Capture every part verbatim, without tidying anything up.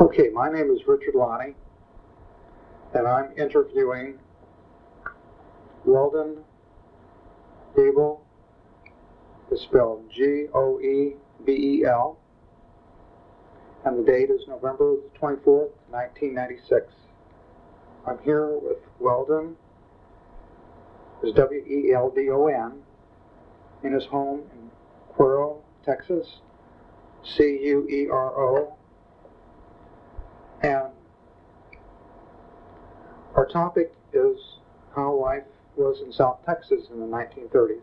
Okay, my name is Richard Lonnie, and I'm interviewing Weldon Goebel. It's spelled G O E B E L, and the date is November twenty-fourth, nineteen ninety-six. I'm here with Weldon, is W E L D O N, in his home in Cuero, Texas, C U E R O. And our topic is how life was in South Texas in the nineteen thirties.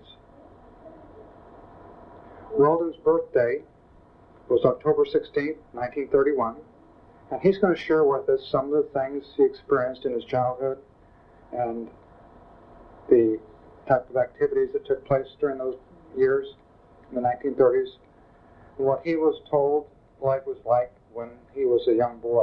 Weldon's birthday was October sixteenth, nineteen thirty-one, and he's going to share with us some of the things he experienced in his childhood and the type of activities that took place during those years in the nineteen thirties, and what he was told life was like when he was a young boy.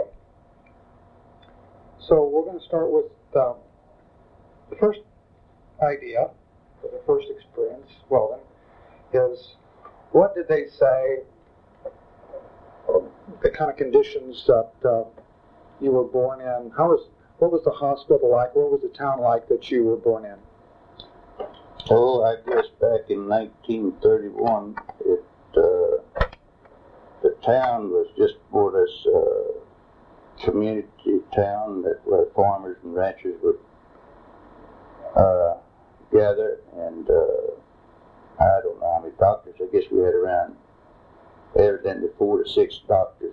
So we're going to start with uh, the first idea, or the first experience, Weldon, is what did they say, uh, the kind of conditions that uh, you were born in? How was, what was the hospital like? What was the town like that you were born in? Oh, I guess back in nineteen thirty-one, it, uh, the town was just more or less uh, community town that where farmers and ranchers would uh, gather, and uh, I don't know how many doctors. I guess we had around evidently four to six doctors,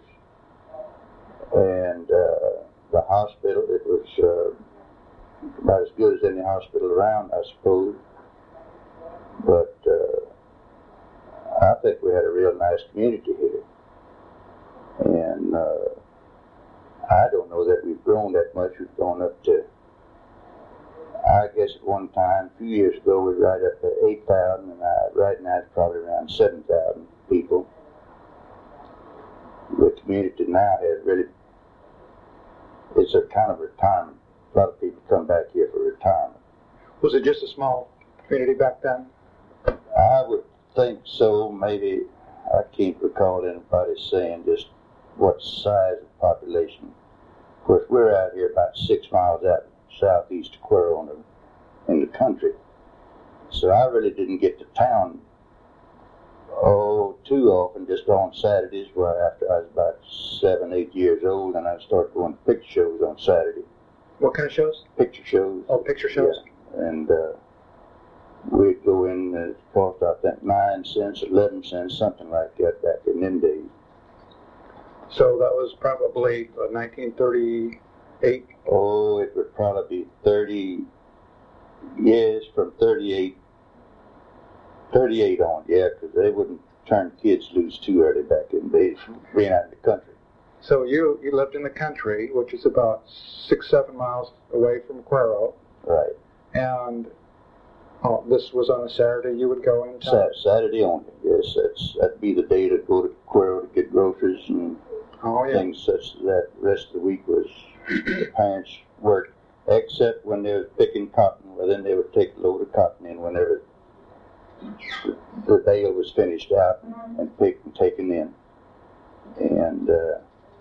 and uh, the hospital, it was uh, about as good as any hospital around, I suppose. But uh, I think we had a real nice community here, and uh, I don't know that we've grown that much. We've gone up to, I guess at one time, a few years ago, we were right up to eight thousand, and uh, right now it's probably around seven thousand people. The community now has really, it's a kind of retirement. A lot of people come back here for retirement. Was it just a small community back then? I would think so. Maybe, I can't recall anybody saying just what size of population. Of course, we're out here about six miles out southeast of Cuero in the, in the country. So I really didn't get to town, oh, too often, just on Saturdays, where after I was about seven, eight years old, and I started going to picture shows on Saturday. What kind of shows? Picture shows. Oh, picture shows? Yeah. And uh, we'd go in, and it cost, I think, nine cents, eleven cents, something like that back in them days. So that was probably uh, nineteen thirty-eight? Oh, it would probably be thirty, yes, from thirty-eight, thirty-eight on, yeah, because they wouldn't turn kids loose too early back in the days, being out in the country. So you, you lived in the country, which is about six, seven miles away from Cuero. Right. And oh, this was on a Saturday, you would go in town? Saturday only, yes, that's, that'd be the day to go to Cuero to get groceries and oh, yeah. things such as that. The rest of the week was the parents' work, except when they were picking cotton. Well, then they would take a load of cotton in whenever the, the bale was finished out and picked and taken in. And uh,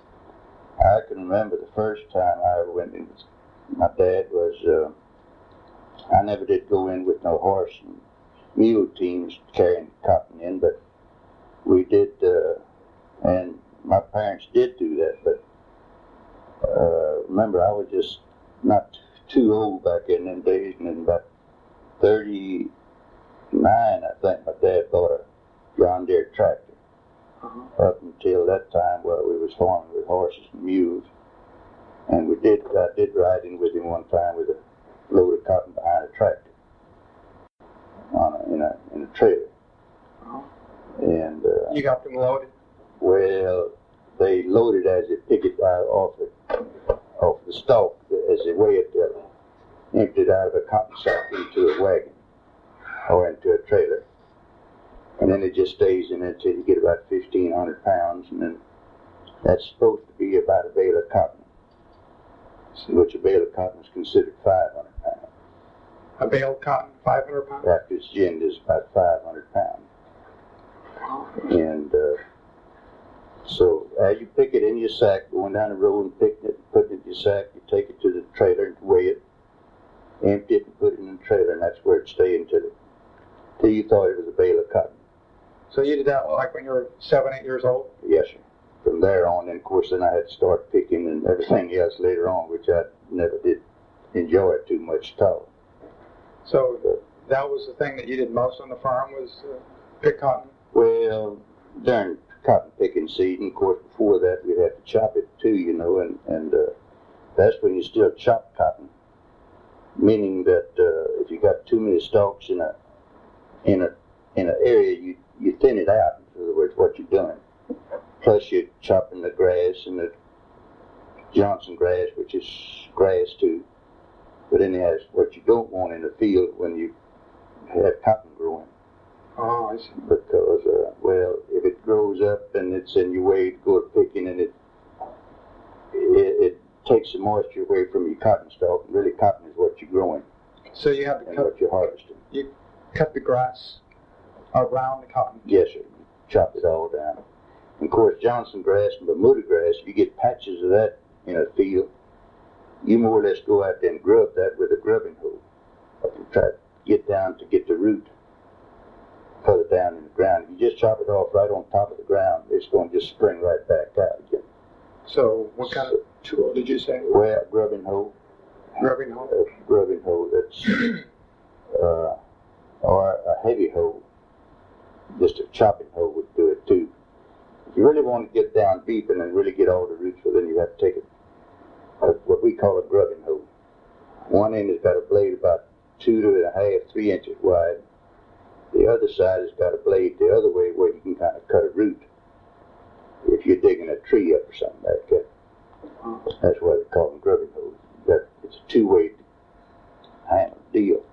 I can remember the first time I ever went in with my dad was, uh, I never did go in with no horse and mule teams carrying cotton in, but we did, uh, and my parents did do that, but uh, remember I was just not too old back in them days, and in about thirty-nine, I think, my dad bought a John Deere tractor. Uh-huh. Up until that time, well, we was farming with horses and mules, and we did, I did ride in with him one time with a load of cotton behind a tractor on a, in a in a trailer. Uh-huh. And uh, you got them loaded? Well, they loaded as they picked it out off the off the stalk as they weigh it, uh, emptied out of a cotton sack into a wagon or into a trailer, and then it just stays in it until you get about fifteen hundred pounds, and then that's supposed to be about a bale of cotton, which a bale of cotton is considered five hundred pounds. A bale of cotton, five hundred pounds? Right, this gin is about five hundred pounds. And uh, So as you pick it in your sack, going down the road and picking it, putting it in your sack, you take it to the trailer and weigh it, empty it and put it in the trailer, and that's where it stayed until, it, until you thought it was a bale of cotton. So you did that like when you were seven, eight years old? Yes, sir. From there on, and of course, then I had to start picking and everything else later on, which I never did enjoy it too much at all. So that was the thing that you did most on the farm, was uh, pick cotton? Well, during cotton picking season, of course, before that, we'd have to chop it too, you know, and, and uh, that's when you still chop cotton, meaning that uh, if you got too many stalks in a in a in an area, you you thin it out. In other words, what you're doing. Plus, you're chopping the grass and the Johnson grass, which is grass too. But then there's what you don't want in the field when you have cotton growing. Oh, I see. Because, uh, well, if it grows up and it's in your way to go picking, and it, it it takes the moisture away from your cotton stalk. And really, cotton is what you're growing. So you had to and cut, what you're harvesting. You cut the grass around the cotton? Yes, sir. You chop it all down. And of course, Johnson grass and Bermuda grass, if you get patches of that in a field, you more or less go out there and grub that with a grubbing hoe. You try to get down to get the root further down in the ground. If you just chop it off right on top of the ground, it's going to just spring right back out again. So what kind of tool did you say? Well, a grubbing hoe. Grubbing hoe? A grubbing hoe that's, uh, or a heavy hoe. Just a chopping hoe would do it too. If you really want to get down deep and then really get all the roots, well, then you have to take it, uh, what we call a grubbing hoe. One end has got a blade about two to and a half, three inches wide. The other side has got a blade the other way where you can kind of cut a root if you're digging a tree up or something like that. That's why they call them grubbing hoes. But it's a two-way handle deal.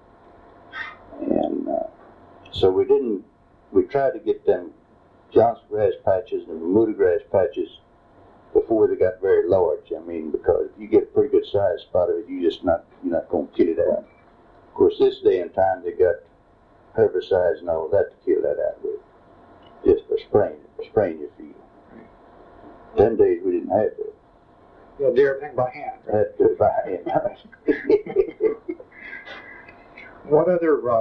And uh, so we didn't, we tried to get them Johnson grass patches and Bermuda grass patches before they got very large. I mean, because if you get a pretty good sized spot of it, you just not, you're not going to kill it out. Of course, this day and time they got herbicides and all that to kill that out with, just for spraying, spraying your field. Them days we didn't have that. You had to do everything by hand. I had to do it by hand. What other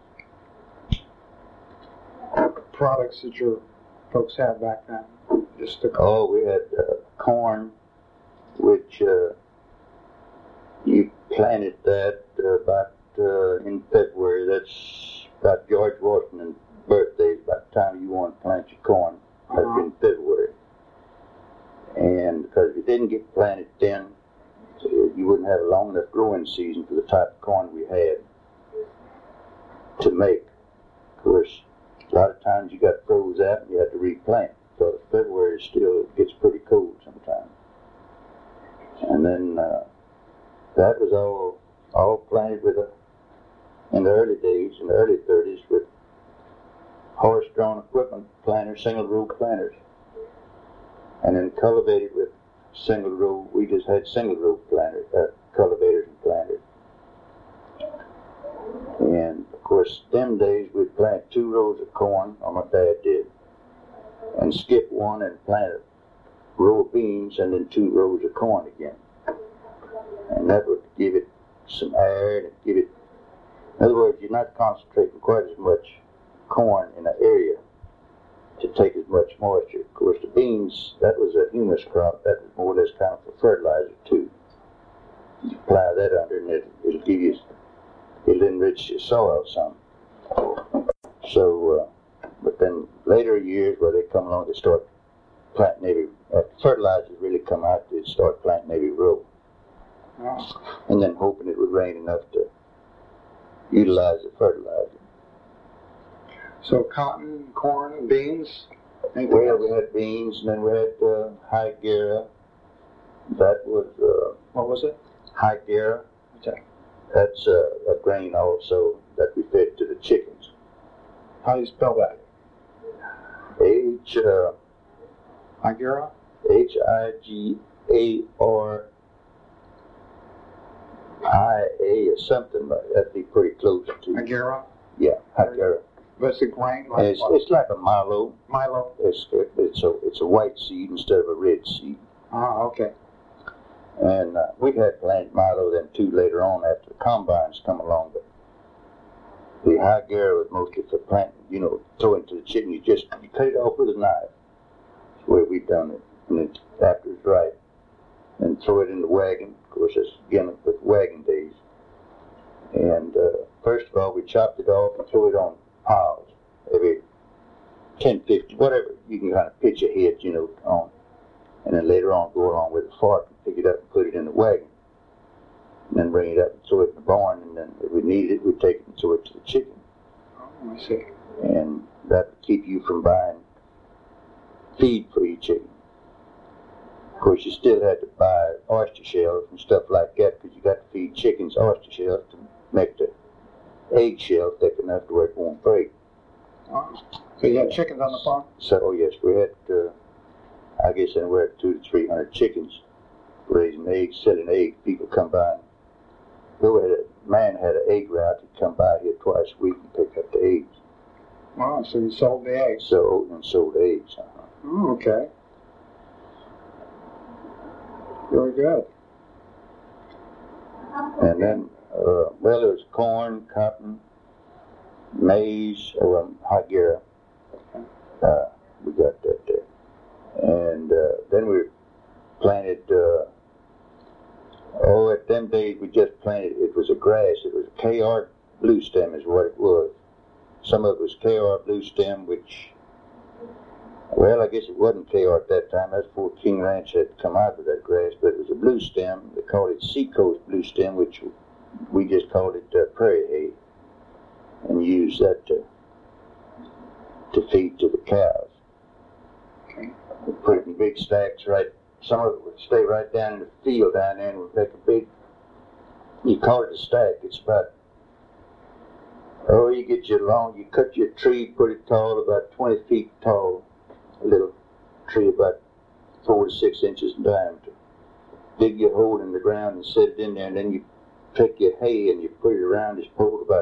uh, products did your folks have back then? Just the Oh, we had uh, corn, which uh, you planted that uh, about uh, in February. That's about George Washington's birthday. About the time you want to plant your corn. That's Uh-huh. in February. And because if it didn't get planted then, uh, you wouldn't have a long enough growing season for the type of corn we had to make. Of course, a lot of times you got froze out and you had to replant. So February still gets pretty cold sometimes. And then uh, that was all all planted with a, in the early days, in the early thirties, with horse-drawn equipment planters, single row planters. And then cultivated with single row, we just had single row planters, uh, cultivators and planters. And of course, them days we'd plant two rows of corn, or my dad did, and skip one and plant a row of beans and then two rows of corn again. And that would give it some air and give it, in other words, you're not concentrating quite as much corn in an area to take as much moisture. Of course, the beans, that was a humus crop. That was more or less kind of for fertilizer too. You apply that under and it, it'll give you, it'll enrich your soil some. So, uh, but then later years where they come along, they start planting every, uh, fertilizers really come out, they start planting every row. Oh. And then hoping it would rain enough to utilize the fertilizer. So cotton, corn, and beans? Anything Well, else? we had beans, and then we had uh, Hygera. That was uh, What was it? Hygera. Okay. That's uh, a grain also that we fed to the chickens. How do you spell that? H uh, Hygera? H I G A R I A or something like that. That'd be pretty close to. Hygera? Yeah, Hygera. But it's a grain like And it's, what? it's like a Milo. Milo. It's it's a it's a white seed instead of a red seed. Ah, okay. And uh, we had planted Milo then too later on after the combines come along. But the high gear was mostly for planting. You know, throw into the chicken. You just you cut it off with a knife. That's the way we done it. And then after it's ripe, and throw it in the wagon. Of course, that's again with wagon days. And uh, first of all, we chopped it off and threw it on piles, every ten, fifty, whatever you can kind of pitch ahead, you know, on. And then later on, go along with the fork and pick it up and put it in the wagon. And then bring it up and throw it in the barn. And then if we needed it, we'd take it and throw it to the chicken. Oh, I see. And that would keep you from buying feed for your chicken. Of course, you still had to buy oyster shells and stuff like that because you got to feed chickens oyster shells to make the egg shell thick enough to where it won't break. Oh. So you had chickens on the farm? So, oh yes, we had, uh, I guess, anywhere two to three hundred chickens raising eggs, selling eggs. People come by. And, we had a man had an egg route. He'd come by here twice a week and pick up the eggs. Wow, so you sold the eggs? So, and sold eggs. Uh-huh. Oh, okay. Very good. And then, uh, well, there was corn, cotton, maize, or um, hagera. Uh, we got that there. And uh, then we planted, uh, oh, at them days we just planted, it was a grass. It was a K R blue stem is what it was. Some of it was K R blue stem, which, well, I guess it wasn't K R at that time. That's before King Ranch had come out of that grass, but it was a blue stem. They called it Seacoast blue stem, which we just called it uh, prairie hay, and used that to, to feed to the cows. Okay. We put it in big stacks, right? Some of it would stay right down in the field down there, and would make a big, you call it a stack. It's about, oh, you get your long, you cut your tree pretty tall, about twenty feet tall. A little tree about four to six inches in diameter. Dig your hole in the ground and set it in there, and then you take your hay and you put it around this pole about,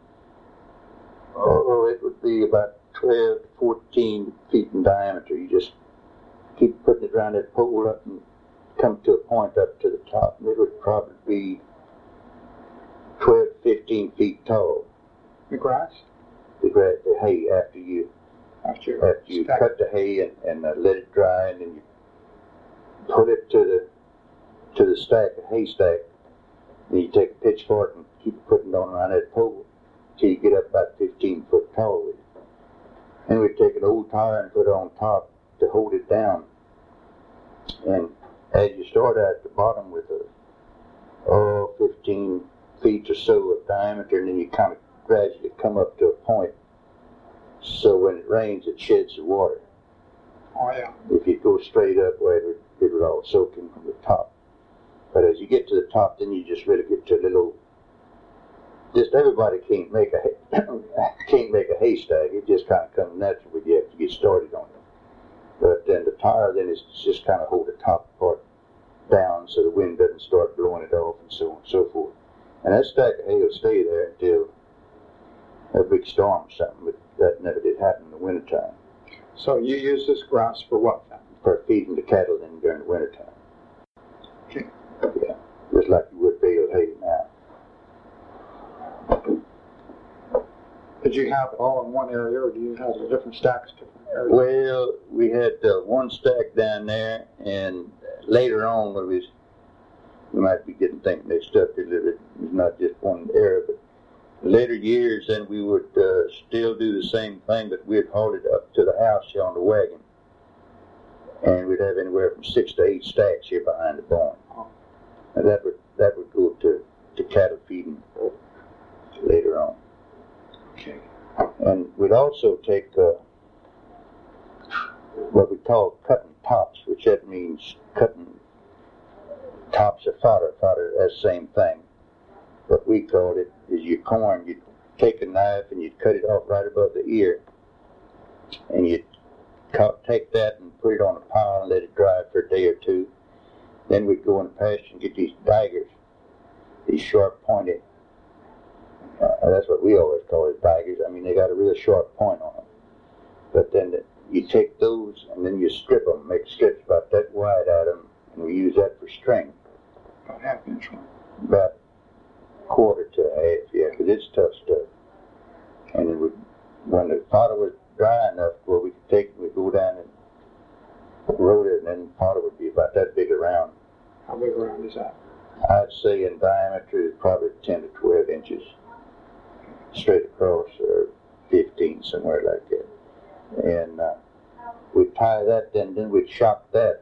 oh, it would be about twelve to fourteen feet in diameter. You just keep putting it around that pole up and come to a point up to the top, and it would probably be twelve to fifteen feet tall. The grass? The grass, the hay after you After, After you stack. cut the hay and, and uh, let it dry, and then you put it to the to the stack, the hay stack, and you take a pitchfork and keep putting it on around that pole till you get up about fifteen foot tall with it. Then we'd take an old tire and put it on top to hold it down. And as you start out at the bottom with a oh, fifteen feet or so of diameter, and then you kind of gradually come up to a point. So when it rains, it sheds the water. Oh, yeah. If you go straight up, well, it would, it would all soak in from the top. But as you get to the top, then you just really get to a little. Just everybody can't make a can't make a haystack. It just kind of comes natural when you have to get started on it. But then the tire, then is just kind of hold the top part down so the wind doesn't start blowing it off and so on and so forth. And that stack of hay will stay there until a big storm or something. But that never did happen in the wintertime. So you use this grass for what then? For feeding the cattle then during the wintertime. Okay. Yeah, just like you would bale hay now. Did you have it all in one area, or do you have the different stacks, different areas? Well, we had uh, one stack down there, and later on, when we, was, we might be getting things mixed up a little bit. It's not just one area, but later years, then we would uh, still do the same thing, but we'd haul it up to the house here on the wagon. And we'd have anywhere from six to eight stacks here behind the barn. And that would that would go to, to cattle feeding later on. Okay. And we'd also take uh, what we call cutting tops, which that means cutting tops of fodder. Fodder, that's the same thing. What we called it is your corn. You'd take a knife and you'd cut it off right above the ear. And you'd cut, take that and put it on a pile and let it dry for a day or two. Then we'd go in the pasture and get these daggers, these sharp pointed Uh, that's what we always call it, baggers. I mean, they got a real sharp point on them. But then the, you take those and then you strip them, make strips about that wide out of them, and we use that for string. About half inch one. About a quarter to a half, yeah, because it's tough stuff. And it would, when the powder was dry enough where we could take it, we'd go down and roll it, and then the powder would be about that big around. How big around is that? I'd say in diameter is probably ten to twelve inches. Straight across, or fifteen, somewhere like that. And uh, we'd tie that, then, then we'd shock that.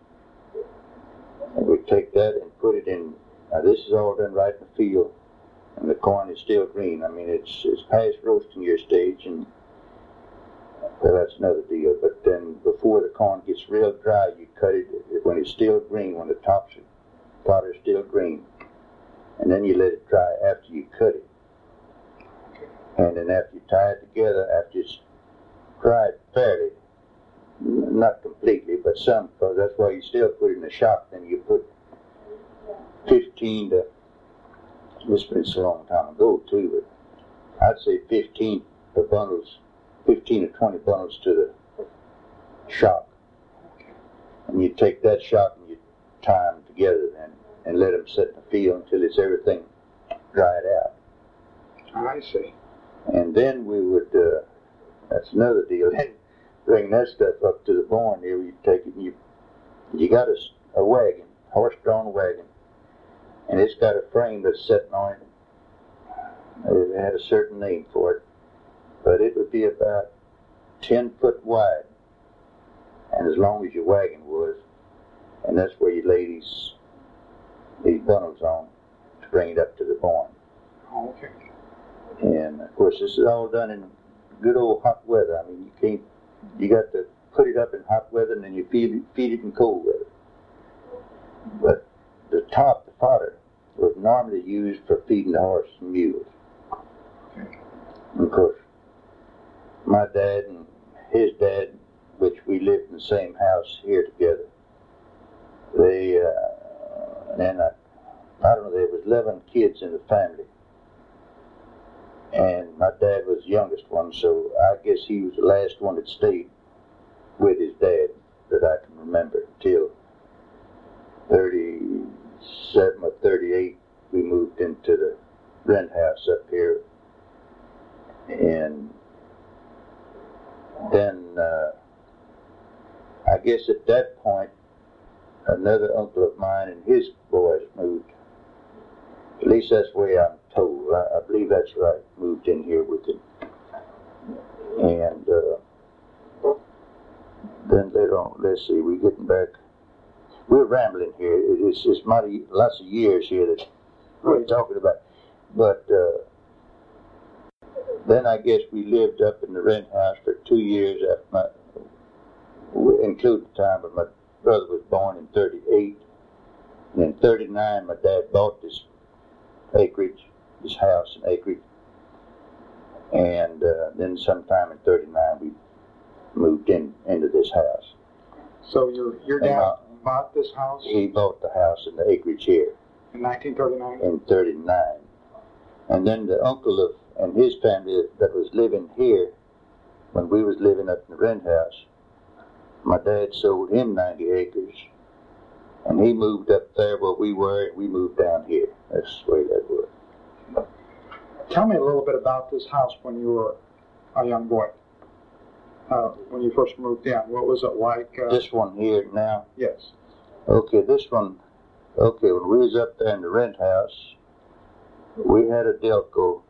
And we'd take that and put it in. Now, this is all done right in the field, and the corn is still green. I mean, it's, it's past roasting your stage, and well, that's another deal. But then, before the corn gets real dry, you cut it when it's still green, when the tops of the pot are still green. And then you let it dry after you cut it. And then after you tie it together, after it's dried fairly, n- not completely, but some, because that's why you still put it in the shock. Then you put fifteen to, this was a long time ago too, but I'd say fifteen to bundles, fifteen to twenty bundles to the shock. And you take that shock and you tie them together then, and let them sit in the field until it's everything dried out. I see. And then we would, uh, that's another deal, then bring that stuff up to the barn there. You take it and you, you got a, a wagon, horse-drawn wagon, and it's got a frame that's sitting on it. It had a certain name for it, but it would be about ten foot wide, and as long as your wagon was, and that's where you lay these, these bundles on to bring it up to the barn. Oh, okay. And of course, this is all done in good old hot weather. I mean, you can't, you got to put it up in hot weather and then you feed it, feed it in cold weather. But the top, the fodder, was normally used for feeding the horses and mules. Okay. And of course, my dad and his dad, which we lived in the same house here together, they, uh, and then I, I don't know, there was eleven kids in the family. And my dad was the youngest one, so I guess he was the last one that stayed with his dad that I can remember until thirty-seven or thirty-eight. We moved into the rent house up here. And then uh, I guess at that point, another uncle of mine and his boys moved. At least that's the way I'm told. I, I believe that's right. Moved in here with him. And uh, then later on, let's see, we're getting back. We're rambling here. It, it's it's mighty, lots of years here that we're talking about. But uh, then I guess we lived up in the rent house for two years after my, including the time when my brother was born in thirty-eight. And in thirty-nine, my dad bought this acreage, this house and acreage, and uh, then sometime in thirty-nine we moved in into this house. So your your dad uh, bought this house? He bought the house and the acreage here in nineteen thirty-nine. In thirty-nine, and then the uncle of and his family that was living here when we was living up in the rent house, my dad sold him ninety acres. And he moved up there where we were, and we moved down here. That's the way that was. Tell me a little bit about this house when you were a young boy. Uh, when you first moved in, what was it like? Uh, this one here now? Yes. Okay, this one, okay, when we was up there in the rent house, we had a Delco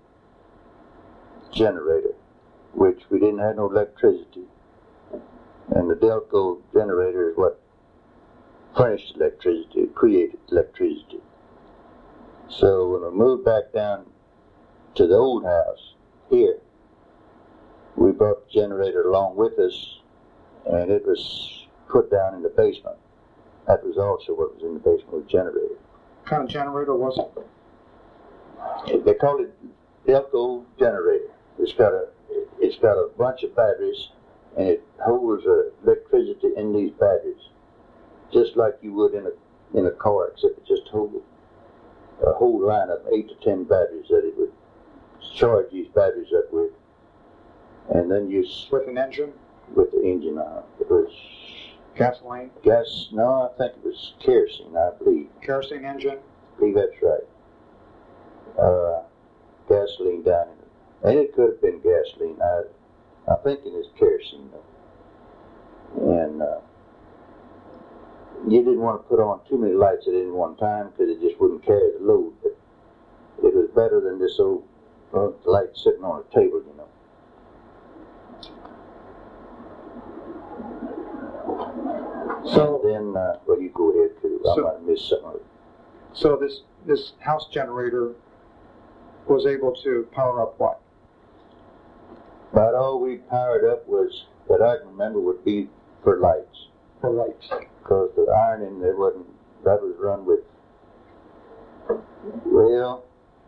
generator, which we didn't have no electricity. And the Delco generator is what furnished electricity, created electricity. So when we moved back down to the old house here, we brought the generator along with us, and it was put down in the basement. That was also what was in the basement of the generator. What kind of generator was it? They call it Delco generator. It's got a it's got a bunch of batteries, and it holds uh, electricity in these batteries, just like you would in a in a car, except it just holds a whole line of eight to ten batteries that it would charge these batteries up with. And then you, s- With an engine, with the engine on it. It was gasoline, gas, no, I think it was kerosene, I believe. kerosene engine. I believe that's right. Uh, gasoline down in it. And it could have been gasoline. I, I'm thinking it's kerosene though. And uh, you didn't want to put on too many lights at any one time because it just wouldn't carry the load. But it was better than this old uh, light sitting on a table, you know. So, Then, uh, well, you go ahead because I So- might have missed something. of it. so this this house generator was able to power up what? About all we powered up was, that I can remember, would be for lights. For lights. Because the ironing, there wasn't, that was run with, well,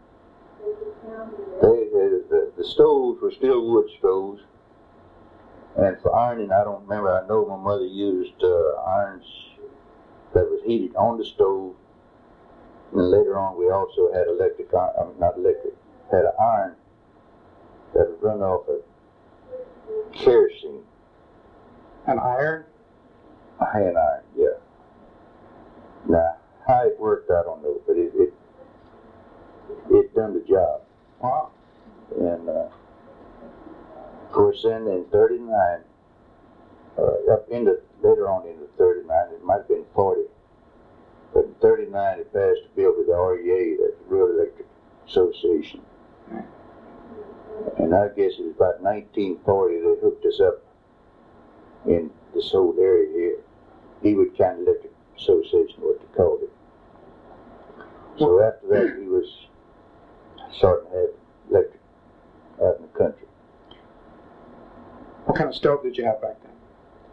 they, uh, the, the stoves were still wood stoves. And for ironing, I don't remember, I know my mother used uh, irons that was heated on the stove. And then later on, we also had electric, iron, I mean, not electric, had an iron that was run off of kerosene. An iron? A hand iron, yeah. Now, how it worked, I don't know, but it it, it done the job. Wow. And uh, of course, then in thirty-nine, uh, up into later on into thirty-nine, it might have been forty, but in thirty-nine it passed a bill with the R E A, that's the Road Electric Association. And I guess it was about nineteen forty they hooked us up in this whole area here. Beawood County Electric Association, what they called it. So after that, we was starting to have electric out in the country. What kind of stove did you have back then?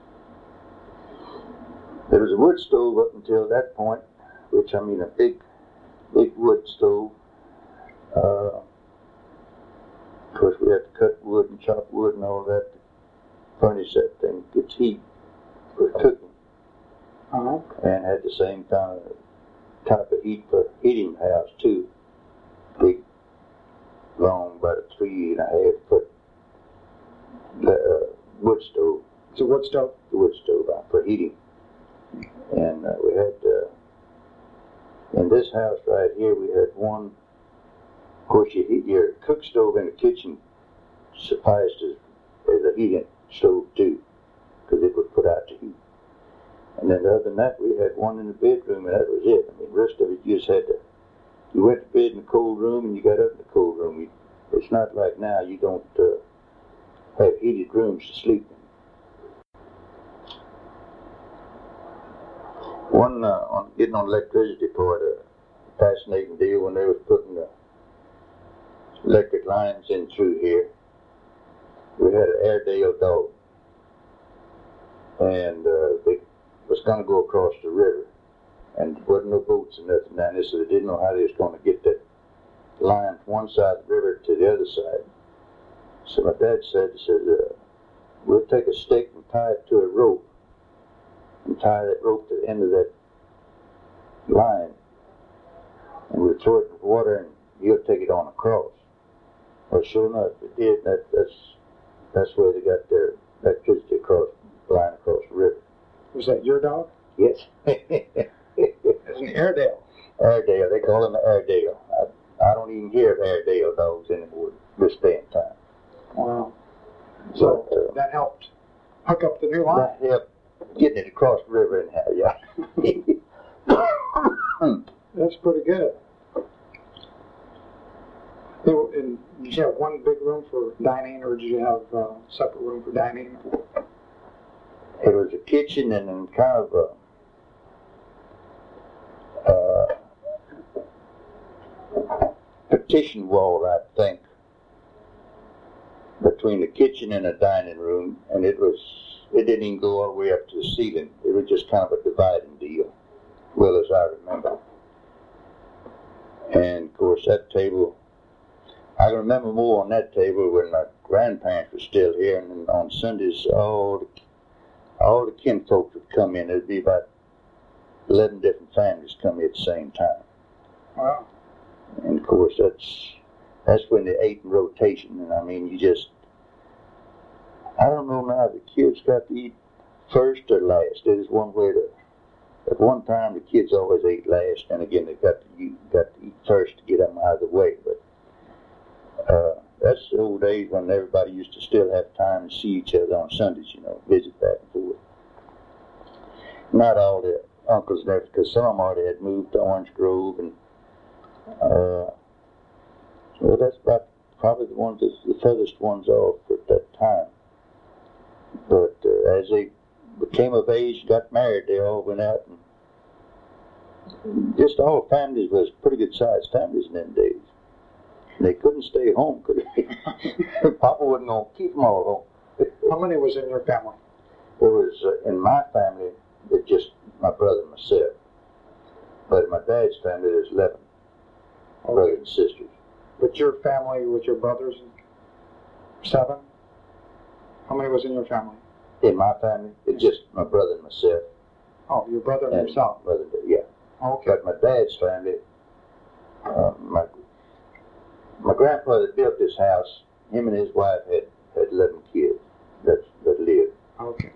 There was a wood stove up until that point, which I mean a big, big wood stove. Uh, of course, we had to cut wood and chop wood and all that to furnish that thing, get heat for cooking. Uh-huh. And had the same kind of type of heat for heating the house too. Big, long, about a three and a half foot uh, wood stove. It's a wood stove? The wood stove uh, for heating. And uh, we had, uh, in this house right here, we had one, of course you heat your cook stove in the kitchen sufficed as, as a heating stove too, because it would put out the heat. And then other than that, we had one in the bedroom, and that was it. I mean, the rest of it, you just had to, you went to bed in the cold room, and you got up in the cold room. You, it's not like now, you don't uh, have heated rooms to sleep in. One, uh, on getting on electricity part, a fascinating deal when they was putting the electric lines in through here. We had an Airedale dog, and uh, they was going to go across the river, and there wasn't no boats and nothing down there, so they didn't know how they was going to get that line from one side of the river to the other side. So my dad said, he said, uh, we'll take a stick and tie it to a rope, and tie that rope to the end of that line, and we'll throw it in the water, and you'll take it on across. Well, sure enough, it did. That, that's that's where they got their electricity across the line across the river. Was that your dog? Yes. It's an Airedale. Airedale, they call him an Airedale. I, I don't even hear of Airedale dogs anymore this day and time. Wow. So But, uh, that helped hook up the new line. that helped getting it across the river anyhow, yeah. That's pretty good. They were in, did you have one big room for dining, or did you have a separate room for dining? It was a kitchen and then kind of a uh, partition wall, I think, between the kitchen and the dining room, and it was, it didn't even go all the way up to the ceiling. It was just kind of a dividing deal, well as I remember. And of course that table, I can remember more on that table when my grandparents were still here, and then on Sundays all the all the kinfolk would come in. There'd be about eleven different families come in at the same time. Wow. And of course that's that's when they ate in rotation, and I mean, you just, I don't know now, the kids got to eat first or last. There's one way to, at one time the kids always ate last, and again they got to eat, got to eat first to get them out of the way. But uh, that's the old days when everybody used to still have time to see each other on Sundays, you know, visit back and forth. Not all the uncles there, because some of them already had moved to Orange Grove, and uh, well, that's about probably the ones that's the furthest ones off at that time. But uh, as they became of age, got married, they all went out, and just all families was pretty good sized families in them days. They couldn't stay home, could they? Papa wasn't going to keep them all home. How many was in your family? There was, uh, in my family, it's just my brother and myself. But in my dad's family, there's eleven okay. brothers and sisters. But your family with your brothers, seven? How many was in your family? In my family, it's just my brother and myself. Oh, your brother and, and yourself? Brother, yeah. Okay. But my dad's family, uh, my my grandfather built this house. Him and his wife had, had eleven kids that that lived. Okay.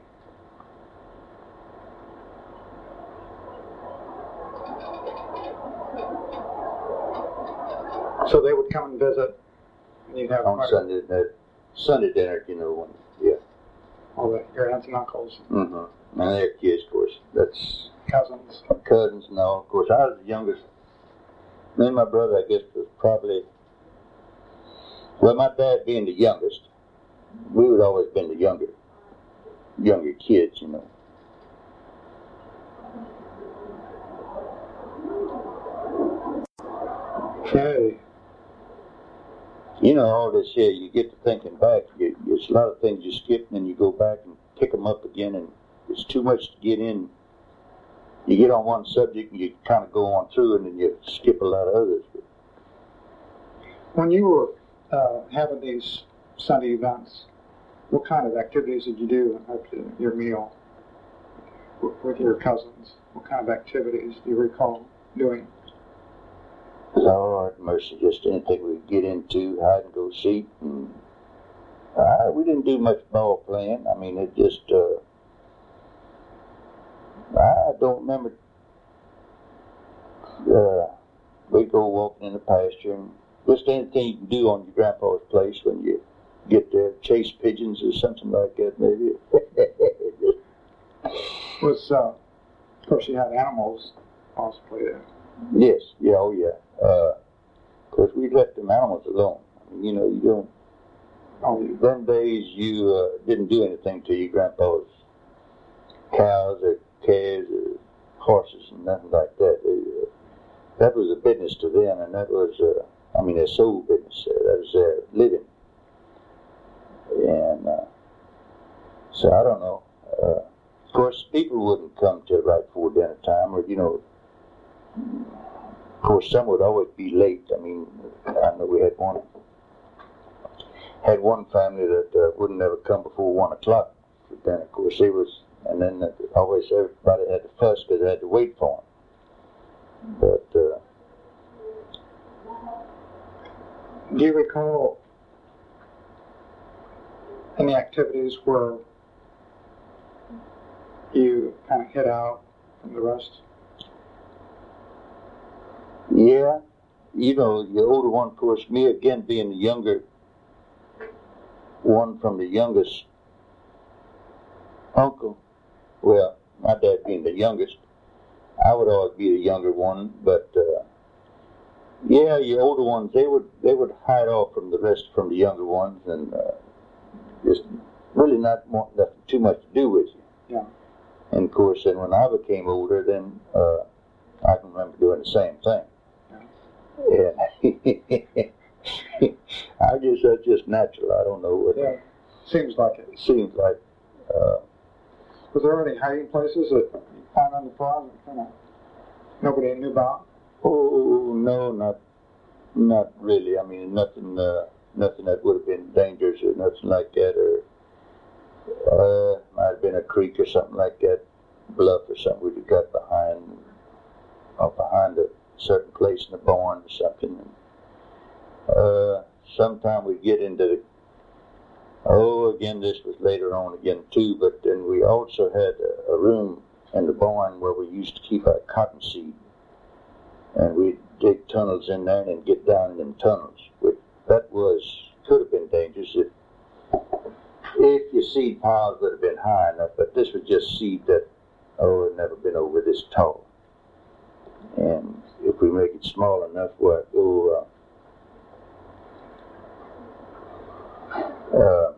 So they would come and visit, and you'd have on Sunday, uh, Sunday dinner, you know, when, yeah. All the, your aunts and uncles. Mm-hmm. And their kids, of course. That's cousins. Cousins and all. Of course, I was the youngest. Me and my brother, I guess, was probably, well, my dad being the youngest, we would always been the younger, younger kids, you know. Okay. You know, all this here, you get to thinking back, you, there's a lot of things you skip, and then you go back and pick them up again, and it's too much to get in. You get on one subject, and you kind of go on through, and then you skip a lot of others. When you were uh, having these Sunday events, what kind of activities did you do after your meal with your cousins? What kind of activities do you recall doing? Lord mercy, just anything we could get into, hide and go seek. And, uh, we didn't do much ball playing. I mean, it just, uh, I don't remember. Uh, we go walking in the pasture, and just anything you can do on your grandpa's place when you get there, chase pigeons or something like that, maybe. Was, uh, of course, you had animals possibly there. Yes, yeah, oh yeah. Uh, of course, we left them animals alone. I mean, you know, you don't. Oh, them days you uh, didn't do anything to your grandpa's cows or calves or horses and nothing like that. They, uh, that was a business to them, and that was, uh, I mean, their sole business. Uh, that was their living. And uh, so I don't know. Uh, of course, people wouldn't come till right before dinner time, or you know. Of course, some would always be late. I mean, I know we had one had one family that uh, wouldn't ever come before one o'clock for dinner. Of course, they was, and then uh, always everybody had to fuss because they had to wait for them. But uh, do you recall any activities where you kind of hid out from the rest? Yeah, you know, the older one, of course, me again being the younger one from the youngest uncle. Well, my dad being the youngest, I would always be the younger one. But uh, yeah, the older ones, they would they would hide off from the rest, from the younger ones, and uh, just really not want nothing too much to do with you. Yeah. And of course, then when I became older, then uh, I can remember doing the same thing. Yeah, I guess that's just natural. I don't know what. Yeah, seems like it. Seems like. Uh, Was there any hiding places that you found on the farm that kind of nobody knew about? Oh no, not not really. I mean, nothing, uh, nothing that would have been dangerous or nothing like that, or uh, might have been a creek or something like that, bluff or something we got behind, or behind a certain place in the barn or something. And Uh, sometime we get into the, oh, again, this was later on again too, but then we also had a, a room in the barn where we used to keep our cottonseed. And we'd dig tunnels in there and get down in them tunnels. Which, that was, could have been dangerous if, if your seed piles would have been high enough, but this was just seed that, oh, had never been over this tall. And if we make it small enough, well, go, uh, uh,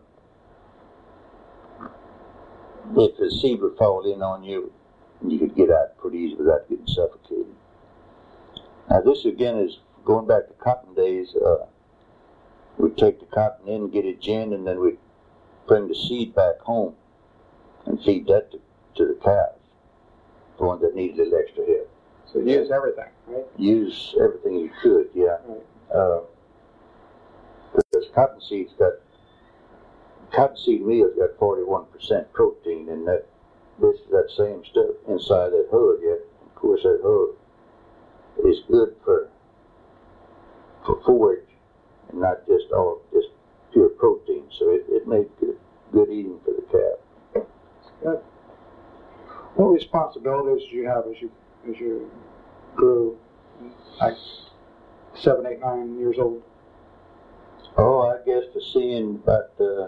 if the seed would fall in on you, you could get out pretty easy without getting suffocated. Now this again is going back to cotton days. Uh, we'd take the cotton in, get it ginned, and then we'd bring the seed back home and feed that to, to the cows, the ones that needed a little extra help. So use everything, right? Use everything you could, yeah. Right. Uh, because cottonseed's got, cottonseed meal's got forty-one percent protein, and that this is that same stuff inside that hud, yeah. Of course, that hud is good for for forage and not just all just pure protein. So it, it made good good eating for the calf. Good. What responsibilities did you have as you as you grew, like seven, eight, nine years old? Oh, I guess for seeing about uh,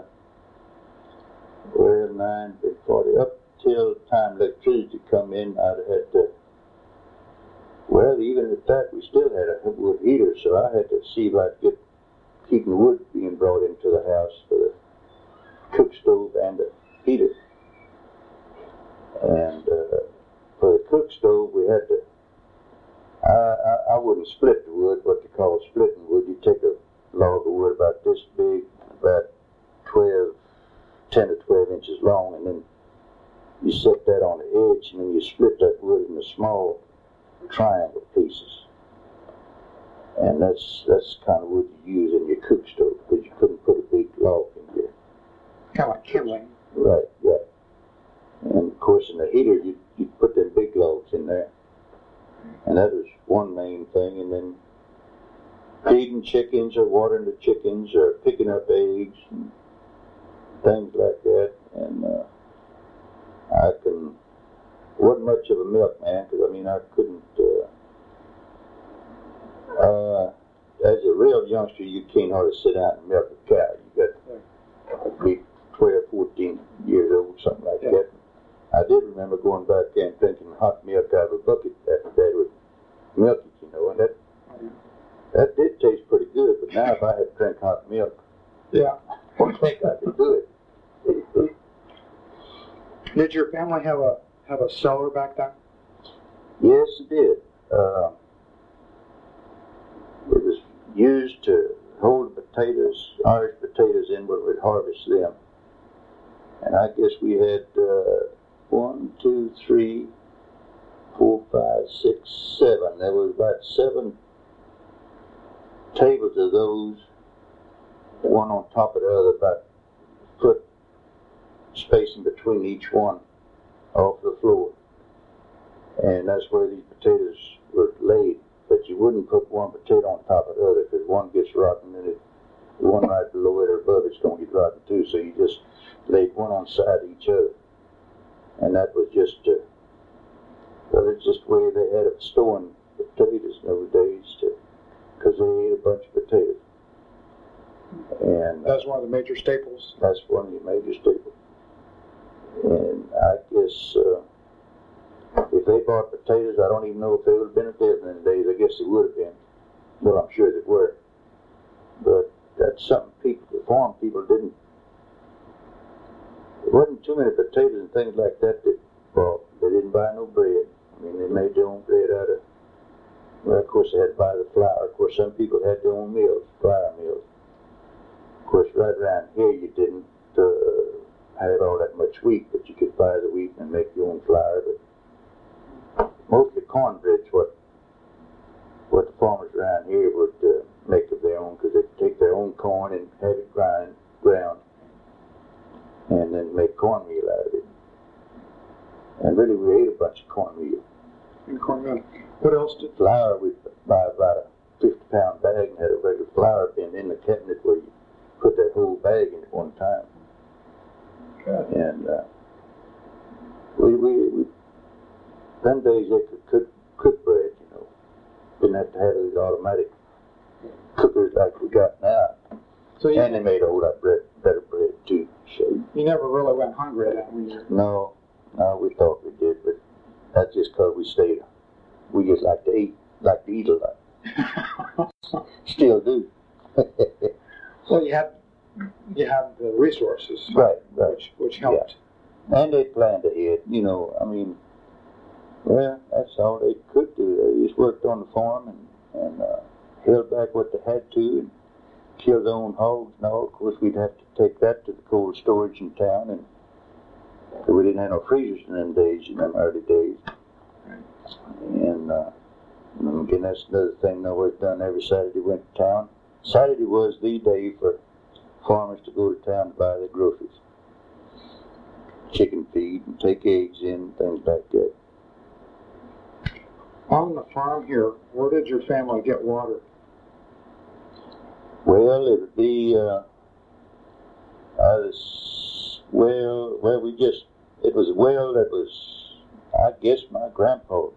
well nine, forty up till the time electricity come in, I'd had to. Well, even at that, we still had a wood heater, so I had to see if I could get keeping wood being brought into the house for the cook stove and the heater. And uh, for the cook stove, we had to. I, I I wouldn't split the wood, what they call splitting wood. You take a log of wood about this big, about twelve, ten or twelve inches long, and then you set that on the edge, and then you split that wood into small triangle pieces, and that's that's the kind of wood you use in your cook stove, because you couldn't put a big log in here. Kind of like kindling. Right, yeah. And of course, in the heater, you you put them big logs in there, and that was one main thing. And then feeding chickens, or watering the chickens, or picking up eggs, and things like that. And uh, I can. Wasn't much of a milkman, because I mean I couldn't. Uh, uh, as a real youngster, you can't hardly sit down and milk a cow. You got to be twelve, fourteen years old, something like yeah. that. I did remember going back there and drinking hot milk out of a bucket after Dad would milk it, you know, and that Yeah. that did taste pretty good. But now, if I had to drink hot milk, Yeah. I don't think I could do it. Did your family have a have a cellar back then? Yes, it did. Uh, it was used to hold potatoes, Irish potatoes in when we'd harvest them. And I guess we had uh, one, two, three, four, five, six, seven. There was about seven tables of those, one on top of the other, about a foot spacing between each one off the floor. And that's where these potatoes were laid. But you wouldn't put one potato on top of the other, because one gets rotten and it, the one right below it or above it's going to get rotten too. So you just laid one on side of each other. And that was just, uh, well, it's just the way they had of storing potatoes nowadays, because they ate a bunch of potatoes. And That's one of the major staples. that's one of the major staples. And I guess uh, if they bought potatoes, I don't even know if they would have been available in the days. I guess they would have been. Well, I'm sure they were. But that's something people, the farm people didn't. There wasn't too many potatoes and things like that that bought. They didn't buy no bread. I mean, they made their own bread out of, well, of course, they had to buy the flour. Of course, some people had their own mills, flour mills. Of course, right around here, you didn't uh, have all that much wheat, but you could buy the wheat and make your own flour. But mostly cornbread's what what the farmers around here would uh, make of their own, because they'd take their own corn and have it grind, ground, and then make cornmeal out of it. And really, we ate a bunch of cornmeal. And cornmeal. What else did? Flour, we'd buy about a fifty pound bag and had a regular flour bin in the cabinet where you put that whole bag in at one time. Good. And uh, we, we, we, them days they could cook, cook bread, you know. Didn't have to have these automatic cookers like we got now. So you, And they made a whole lot bread, better bread too. So, you never really went hungry then when you no, no, we thought we did, but that's just 'cause we stayed. We just like to eat, like to eat a lot. Still do. So you had you had the resources, Right, right. which which helped. And they planned ahead, you know, I mean, well, that's all they could do. They just worked on the farm and, and uh, held back what they had to and killed their own hogs and all. Of course, we'd have to take that to the cold storage in town, and we didn't have no freezers in them days, in them early days. And, uh, and again, that's another thing that was done every Saturday we went to town. Saturday was the day for farmers to go to town to buy their groceries. Chicken feed and take eggs in, things like that. On the farm here, where did your family get water? Well, it would be, uh, I was, well, well, we just, it was a well that was, I guess my grandpa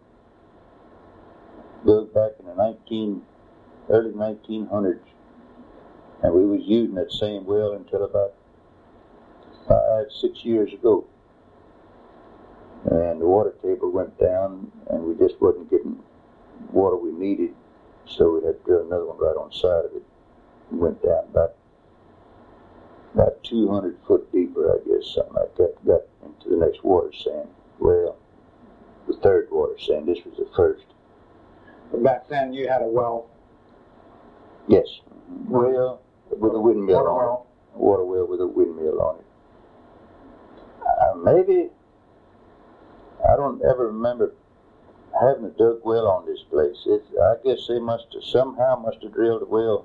dug back in the nineteen, early nineteen hundreds. And we was using that same well until about five, six years ago. And the water table went down and we just wasn't getting water we needed. So we had to drill another one right on the side of it. It went down about, about two hundred foot deeper, I guess, something like that. Got into the next water sand. Well, the third water sand. This was the first. But back then you had a well. Yes. Well, with a windmill Water on well. it. A water well with a windmill on it. Uh, maybe, I don't ever remember having a dug well on this place. It, I guess they must have, somehow must have drilled a well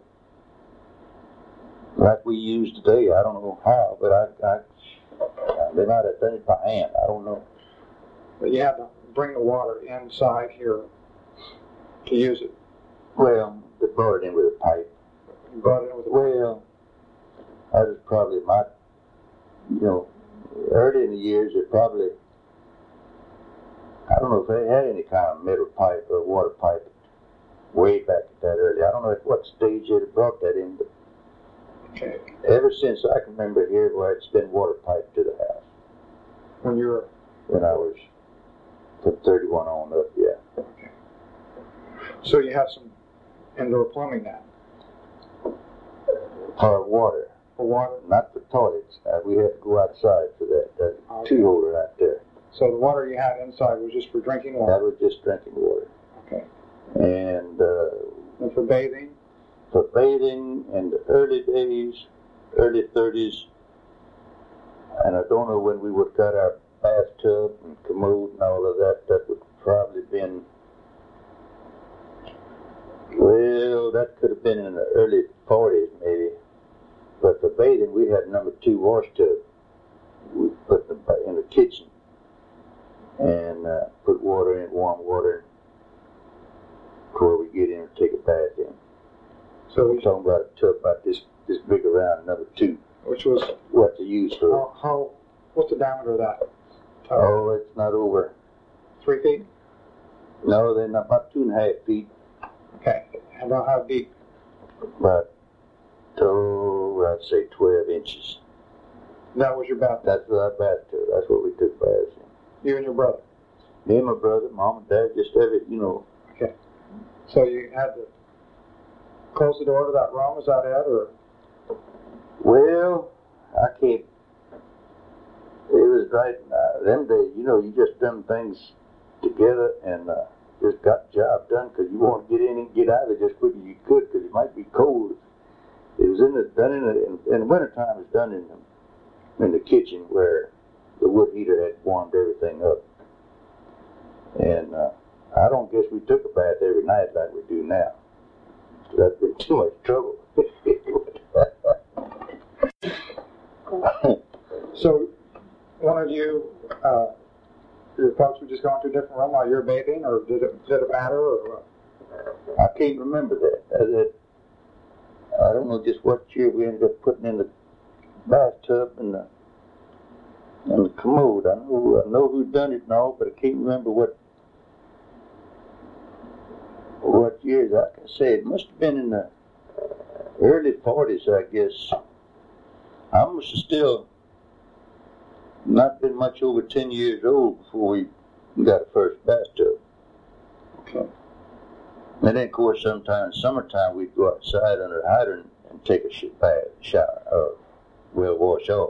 like we use today. I don't know how, but I, I, they might have done it by hand. I don't know. But you had to bring the water inside here to use it. Well, they brought it in with a pipe. You brought it in with a Well, that was probably my, you know, early in the years, it probably, I don't know if they had any kind of metal pipe or water pipe way back at that early. I don't know at what stage they had brought that in, but Okay. ever since I can remember here where it's been water piped to the house. When you were When I was from thirty-one on up, yeah. okay. So you have some indoor plumbing now For water, for water. not for toilets. Uh, we had to go outside for that. That Okay. two holder out there. So the water you had inside was just for drinking That water. was just drinking water. Okay. And uh, And for bathing. for bathing in the early days, early thirties, and I don't know when we would have got our bathtub and commode and all of that. That would probably been, well, that could have been in the early forties maybe. But for bathing, we had number two wash tub. We put in the, in the kitchen and uh, put water in, warm water, before we get in and take a bath in. So We're talking about a tub about this this big around, number two. which was What to use for? how, how what's the diameter of that tub? Oh, it's not over. Three feet? No, they're not about two and a half feet. Okay. How about how deep? About oh, I'd say twelve inches. That was your bath. That's what our bathtub. That's what we took baths in. You and your brother. Me and my brother, mom and dad, just every, you know. Okay. So you had to close the door to that room, is that it? Or Well, I can't. It was right uh, them days, you know, you just done things together and uh, just got the job done because you want to get in and get out of it just quick as you could because it might be cold. It was in the done in the in, in the wintertime. It was done in the in the kitchen where the wood heater had warmed everything up. And uh, I don't guess we took a bath every night like we do now. That's been too much trouble. so one of you, uh, your folks were just going to a different room while you're bathing, or did it did it matter, or what? I can't remember that. Uh, that. I don't know just what year we ended up putting in the bathtub and the and the commode. I know I know who done it and all, but I can't remember what what years. Like I say, it must have been in the early forties, I guess. I must have still not been much over ten years old before we got a first bathtub. Okay. And then, of course, sometimes summertime we'd go outside under a hydrant and take a sh- bath, shower, or we'll wash off.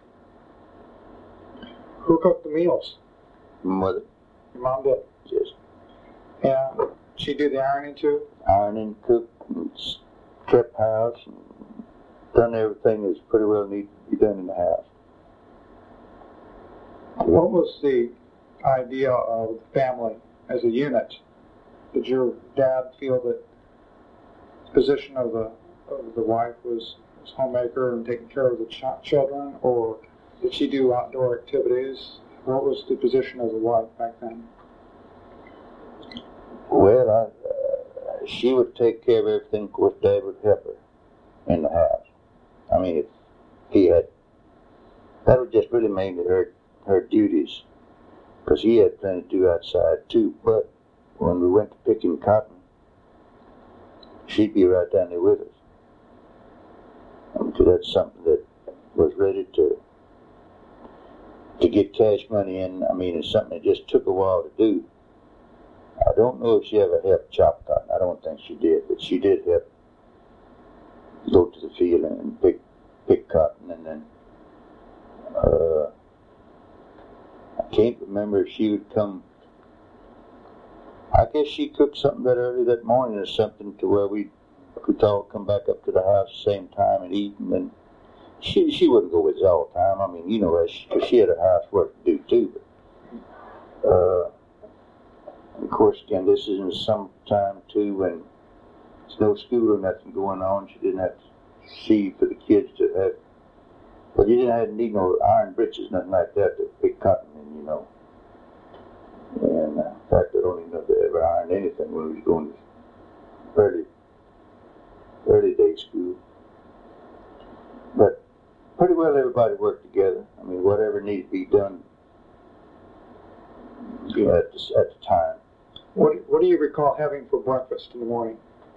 Who cooked the meals? Mother, Your mom did. just And she do the ironing too? ironing, cooked, and s- kept house, and done everything that's pretty well need to be done in the house. What was the idea of the family as a unit? Did your dad feel that the position of the of the wife was, was homemaker and taking care of the ch- children, or did she do outdoor activities? What was the position of the wife back then? Well, I, uh, she would take care of everything. Of course, Dad would help her in the house. I mean, if he had, that was just really mainly her her duties, because he had plenty to do outside too. But when we went to picking cotton, she'd be right down there with us. Because that's something that was ready to to get cash money in. I mean, it's something that just took a while to do. I don't know if she ever helped chop cotton. I don't think she did, but she did help go to the field and pick pick cotton. And then uh, I can't remember if she would come. I guess she cooked something that early that morning or something to where we could all come back up to the house at the same time and eat. And then she she wouldn't go with us all the time. I mean, you know, because she had her housework to do too. But, uh, of course, again, this is in the summertime too, when there's no school or nothing going on. She didn't have to see for the kids to have. But you didn't have to need no iron breeches, nothing like that to pick cotton in, you know. And uh, in fact, I don't even know if they ever ironed anything when we was going to early, early day school. But pretty well everybody worked together. I mean, whatever needed to be done, you know, at the, at the time. What What do you recall having for breakfast in the morning?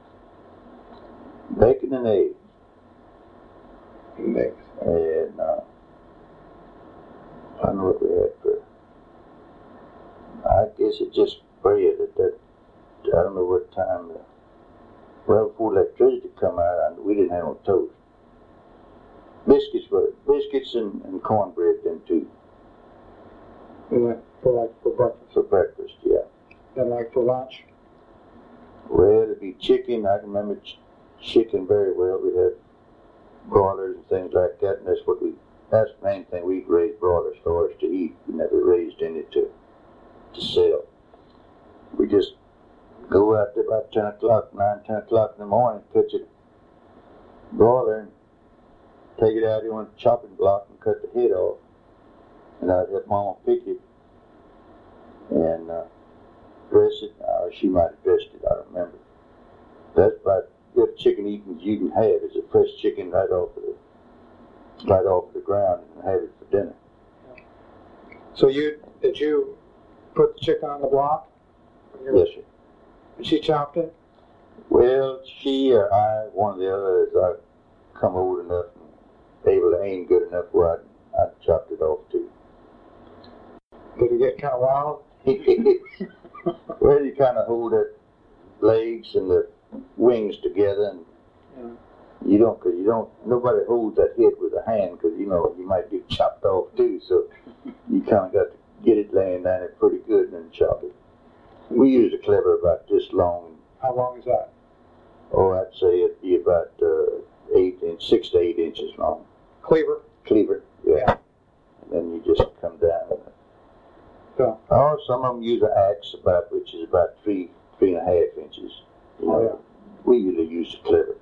Bacon and eggs. And eggs. And uh, I don't know what we had for. I guess it just bread at that. I don't know what time. Uh, well, before electricity come out, and we didn't have no toast. Biscuits were biscuits and, and cornbread then too. And like for like for breakfast. For breakfast, yeah. And like for lunch. Well, it'd be chicken. I can remember ch- chicken very well. We had broilers and things like that, and that's what we. That's the main thing. We raised broilers for us to eat. We never raised any to to sell. We just go out there about ten o'clock, nine, ten o'clock in the morning, catch a broiler, and take it out here on a chopping block and cut the head off. And I'd help Mama pick it and uh, dress it. Uh, she might have dressed it, I don't remember. That's about good chicken eating you can have. It's a fresh chicken right off of the right off of the ground and have it for dinner. So you did you put the chicken on the block? Yes, sir. And she chopped it? Well, she or I, one of the others, I come old enough and able to aim good enough where I I chopped it off too. Did it get kind of wild? Well, you kind of hold the legs and the wings together, and Yeah. you don't, cause you don't. Nobody holds that head with a hand, cause you know you might get chopped off too. So you kind of got to get it laying down there pretty good and then chop it. We use a cleaver about this long. How long is that? Oh, I'd say it'd be about uh, eight inch, six to eight inches long. Cleaver? Cleaver, yeah. Yeah. And then you just come down with it. Yeah. Oh, some of them use an axe about, which is about three, three and a half inches. You know, Oh, yeah. we usually use a cleaver.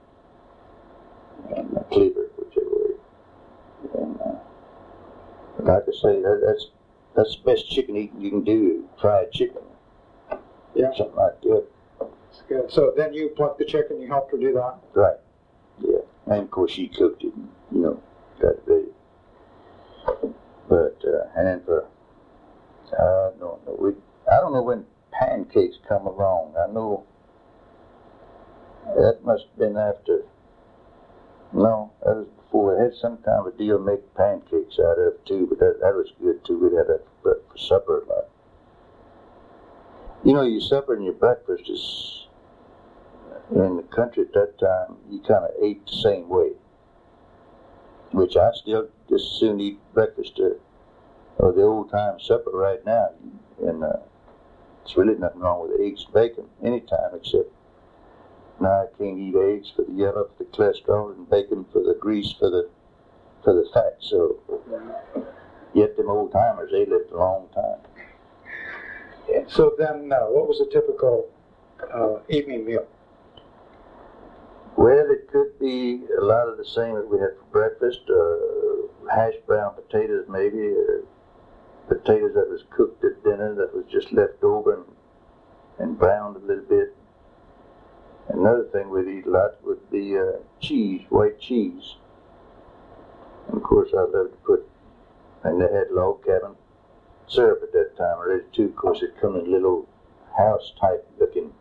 And a cleaver, whichever way. And uh, like I say, that, that's that's the best chicken eating you can do. Fried chicken. Yeah. Something like that. It's Good. So then you plucked the chicken, you helped her do that? Right. Yeah. And of course she cooked it and, you know, got it ready. But, uh, and then for, I don't know, we, I don't know when pancakes come along. I know that must have been after, no, that was before. They had some kind of a deal to make pancakes out of too, but that, that was good too. We had that for, for supper a lot. You know, your supper and your breakfast is, in the country at that time, you kind of ate the same way. Which I still just as soon eat breakfast or, or the old time supper right now. And uh, it's really nothing wrong with eggs and bacon anytime, except now I can't eat eggs for the yellow, for the cholesterol, and bacon for the grease, for the for the fat. So, yet them old timers, they lived a long time. Yeah. So then, uh, what was a typical uh, evening meal? Well, it could be a lot of the same that we had for breakfast. Uh, hash brown potatoes, maybe, or potatoes that was cooked at dinner that was just left over and, and browned a little bit. Another thing we'd eat a lot would be uh, cheese, white cheese. And of course, I loved to put, and they had log cabin syrup at that time already too. Of course, it come in little house type looking,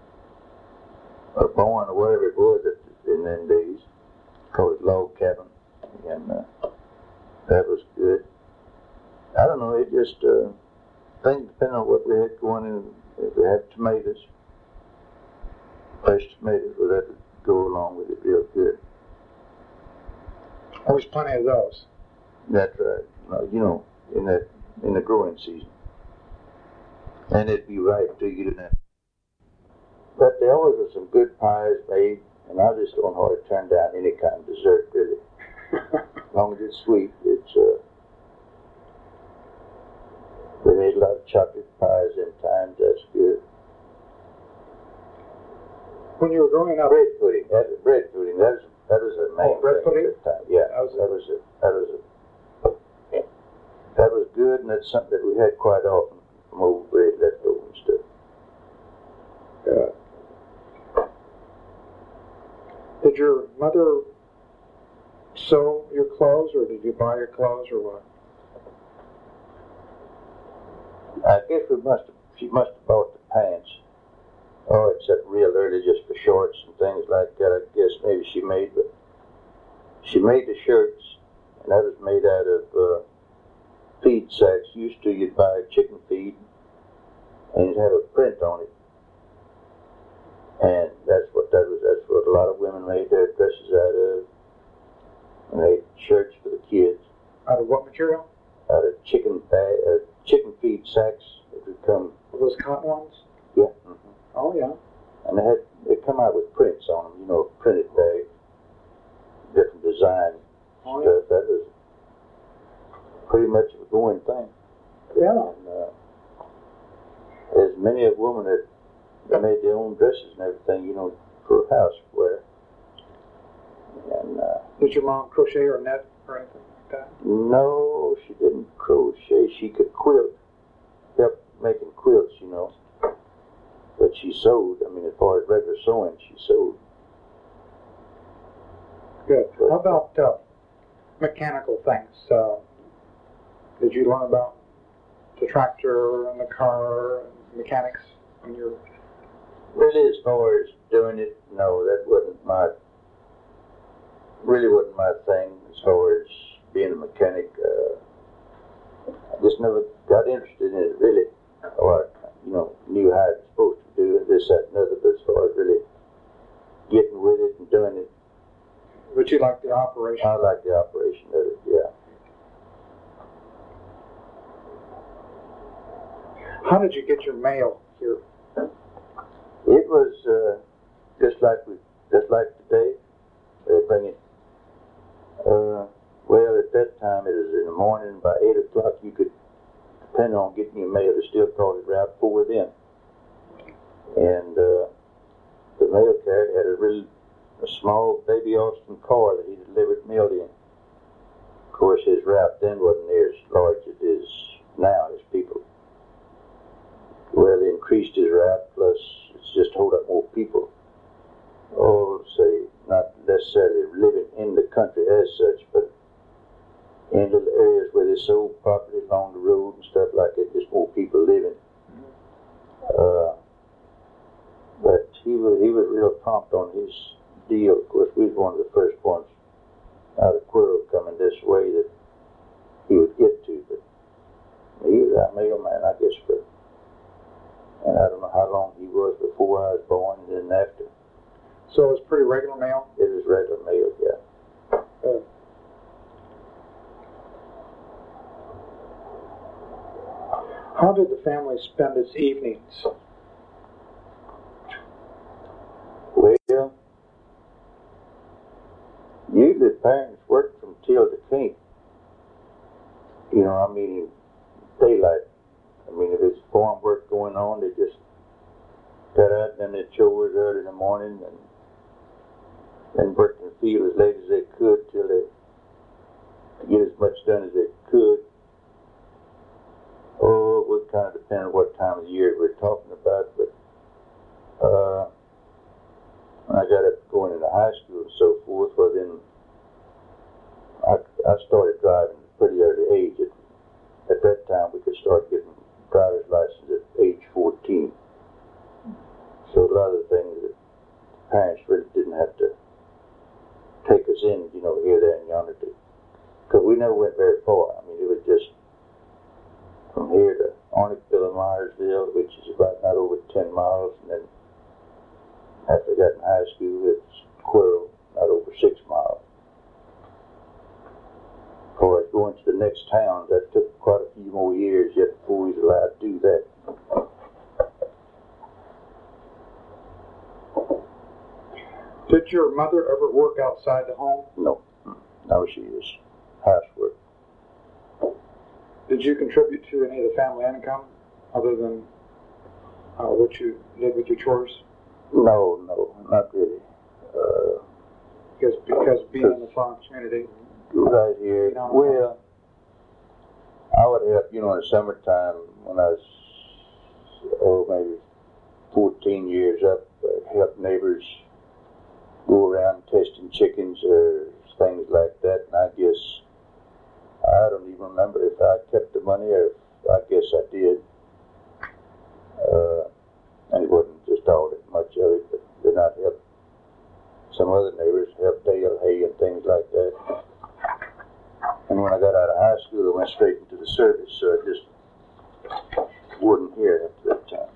or barn or whatever it was in them days. Called it log cabin, and uh, that was good. I don't know, it just, uh, things depending on what we had going in. If we had tomatoes, fresh tomatoes, well, that would go along with it real good. Always plenty of those. That's right. Uh, you know, in that in the growing season, and it'd be ripe too. You didn't have. But there always were some good pies made, and I just don't know how to turn down any kind of dessert really. As long as it's sweet, it's. Uh, we made a lot of chocolate pies in times. That's good. When you were growing up, Bread pudding. That was bread pudding. That was that was a main oh, bread thing pudding? at that time. Yeah, That was that was a that was a that was good, and that's something that we had quite often from old bread left over and stuff. uh, did your mother sew your clothes, or did you buy your clothes, or what? I guess we must have, she must have bought the pants. Oh, except real early just for shorts and things like that. I guess maybe she made, but she made the shirts, and that was made out of uh, feed sacks. Used to, you'd buy chicken feed, and you'd have a print on it, and that's what that was. That's what a lot of women made their dresses out of, and they had shirts for the kids. Out of what material? Out of chicken bag, uh, chicken feed sacks that would come. Those cotton ones? Yeah. Mm-hmm. Oh, yeah. And they had, they come out with prints on them, you know, printed bags, different design Oh, stuff. That was pretty much a going thing. Yeah. And, uh, there's many a woman that made their own dresses and everything, you know, for housewear. And, uh, Did your mom crochet or knit or anything like that? no, she didn't crochet. She could quilt, help making quilts, you know. But she sewed. I mean, as far as regular sewing, she sewed. Good. How about uh, mechanical things? Uh, did you learn about the tractor and the car and mechanics when you were... Really, as far as doing it, no, that wasn't my, really wasn't my thing as far as being a mechanic. Uh, I just never got interested in it, really. Or, you know, knew how it was supposed to do this, that, and other, but as far as really getting with it and doing it, But you like the operation? I like the operation of it, yeah. How did you get your mail here? It was uh, just like we, just like today. They bring it. Uh, well, at that time it was in the morning. By eight o'clock, you could depend on getting your mail. They still called it route four then. And uh, the mail carrier had a really a small baby Austin car that he delivered mail in. Of course, his route then wasn't near as large as it is now. As people, well, they increased his route. Plus, it's just hold up more people. people, oh, say, not necessarily living in the country as such, but in little areas where they sold property along the road and stuff like that, just more people living. Uh, but he was, he was real prompt on his deal. Of course, we was one of the first ones out of Cuero coming this way that he would get to, but he was our mailman, I guess, but, and I don't know how long he was before I was born and then after. So it was pretty regular mail? It was regular mail, yeah. Good. How did the family spend its evenings? Well, usually parents worked from till to came. You know, I mean, daylight. I mean, if it's farm work going on, they just got out and then they chores early in the morning and then worked in the field as late as they could till they get as much done as they could. Oh, it would kind of depend on what time of the year we're talking about, but uh, when I got up going into high school and so forth, well then I, I started driving at a pretty early age. At, at that time, we could start getting driver's license at age fourteen. So a lot of the things that parents really didn't have to take us in, you know, here, there, and yonder, because we never went very far. I mean, it was just from here to Arnickville and Myersville, which is about not over ten miles, and then after I got in high school, it's Cuero, not over six miles. Of course, going to the next town, that took quite a few more years yet before we was allowed to do that. Did your mother ever work outside the home? No. No, she is housework. Did you contribute to any of the family income other than uh, what you did with your chores? No, no, not really. Uh, because because being in the farm community. Right here. You know, well, I would help, you know, in the summertime when I was, oh, maybe fourteen years up, uh, help neighbors go around testing chickens or things like that. And I guess, I don't even remember if I kept the money or if, I guess I did. Uh, and it wasn't just all that much of it, but then I'd help some other neighbors, help bale hay and things like that. And when I got out of high school, I went straight into the service, so I just wasn't here after that time.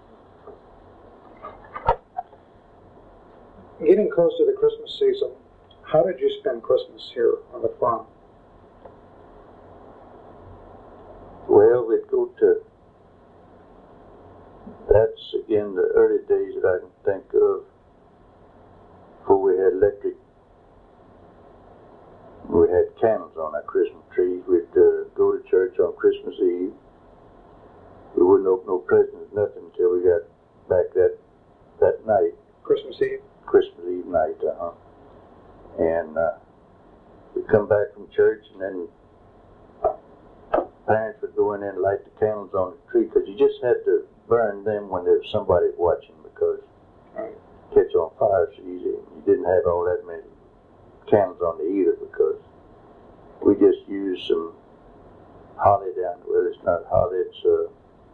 Getting close to the Christmas season, how did you spend Christmas here on the farm? Well, we'd go to, that's again the early days that I can think of, before we had electric. We had candles on our Christmas trees. We'd uh, go to church on Christmas Eve. We wouldn't open no presents, nothing, until we got back that that night. Christmas Eve? Christmas Eve night, uh-huh. And uh, we'd come back from church, and then parents would go in there and light the candles on the tree, because you just had to burn them when there was somebody watching, because right. catch on fire so easy. You didn't have all that many candles on there either, because we just used some holly down there. Well, it's not holly, it's uh,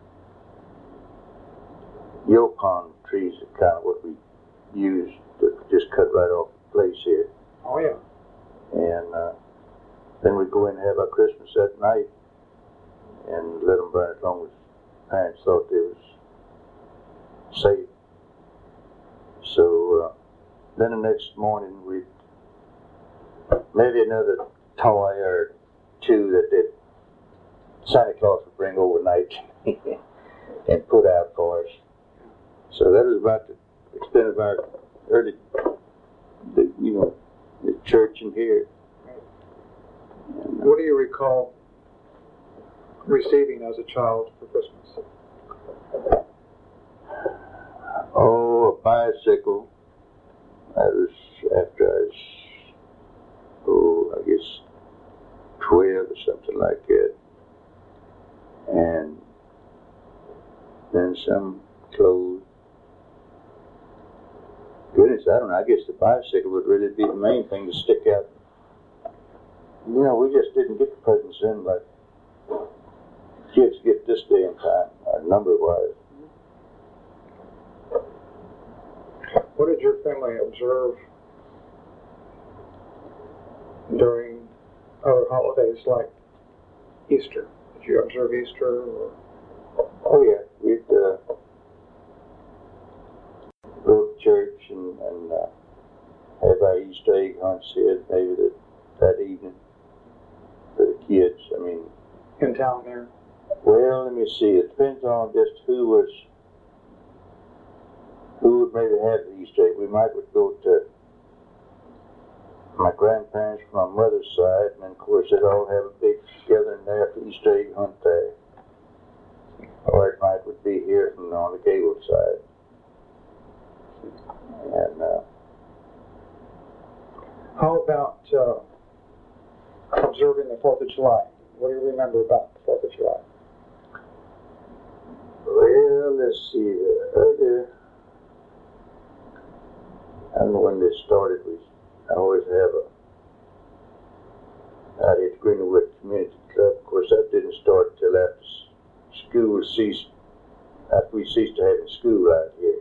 yopon trees are kind of what we used to just cut right off the place here. Oh, yeah. And uh, then we'd go in and have our Christmas that night and let them burn as long as parents thought they was safe. So uh, then the next morning we'd maybe another toy or two that they, Santa Claus would bring overnight and put out for us. So that was about the extent of our early, the, you know, the church in here. And, uh, what do you recall receiving as a child for Christmas? Oh, a bicycle. That was after I was, oh, I guess twelve or something like that. And then some clothes. Goodness, I don't know. I guess the bicycle would really be the main thing to stick out. You know, we just didn't get the presents in like kids get this day and time, uh, number-wise. What did your family observe during other holidays like Easter? Did you observe Easter? Or? Oh yeah, we'd uh, go to church and, and uh, have our Easter egg hunts here maybe that, that evening for the kids. I mean, In town here? well, let me see. It depends on just who was, who would maybe have the Easter egg. We might would go to my grandparents from my mother's side, and then of course they'd all have a big gathering there for Easter egg hunt there. Or it might would be here from on the Gable side. And uh, how about uh, observing the Fourth of July? What do you remember about the Fourth of July? well, let's see. Uh, earlier, I don't know when this started. We I always have a out at Greenwood Community Club. Of course, that didn't start till after school ceased. After we ceased to having school out here.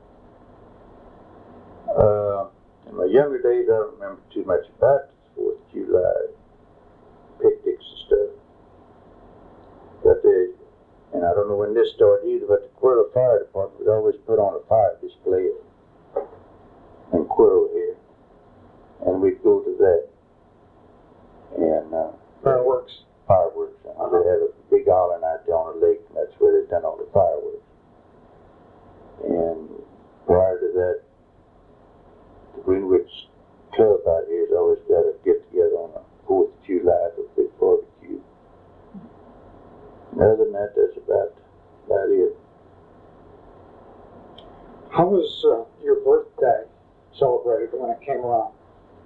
Uh, in my younger days, I don't remember too much about the Fourth of July picnics and stuff. But they, and I don't know when this started either, but the Quirrell Fire Department would always put on a fire display in Quirrell here. And we'd go to that. And, uh, Fireworks. Fireworks. Uh-huh. They had a big island out there on the lake, and that's where they'd done all the fireworks. And prior to that, the Greenwich Club out here has always got to get together on the Fourth of July for a big barbecue. And other than that, that's about, about it. How was uh, your birthday celebrated when it came around?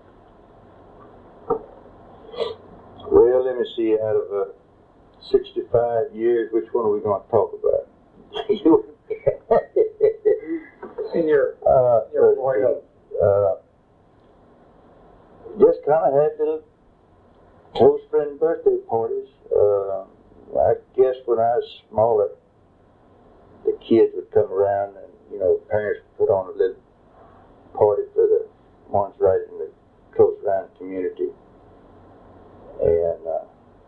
Well, let me see, out of uh, sixty-five years, which one are we going to talk about? In your, uh, your boyhood. Uh, just kind of had little close friend birthday parties. Uh, I guess when I was smaller, the kids would come around and, you know, parents would put on a little party for the ones right in the close around community. And uh,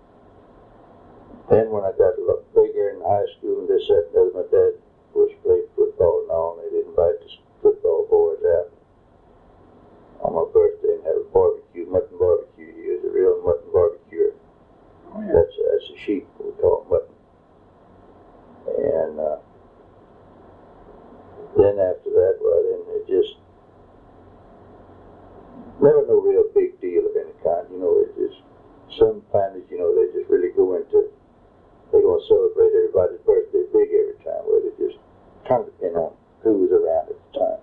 then when I got a little bigger in high school and this, that, and the other, my dad, of course, played football and all, and they'd invite the football boys out on my birthday and have a barbecue, mutton barbecue. He was a real mutton barbecuer. Oh, yeah. That's, that's a sheep, we call it mutton. And uh, then after that, well, then it just, never no real big deal of any kind, you know, it just, some families, you know, they just really go into, they're going to celebrate everybody's birthday big every time, where they just kind of depend on who was around at the time.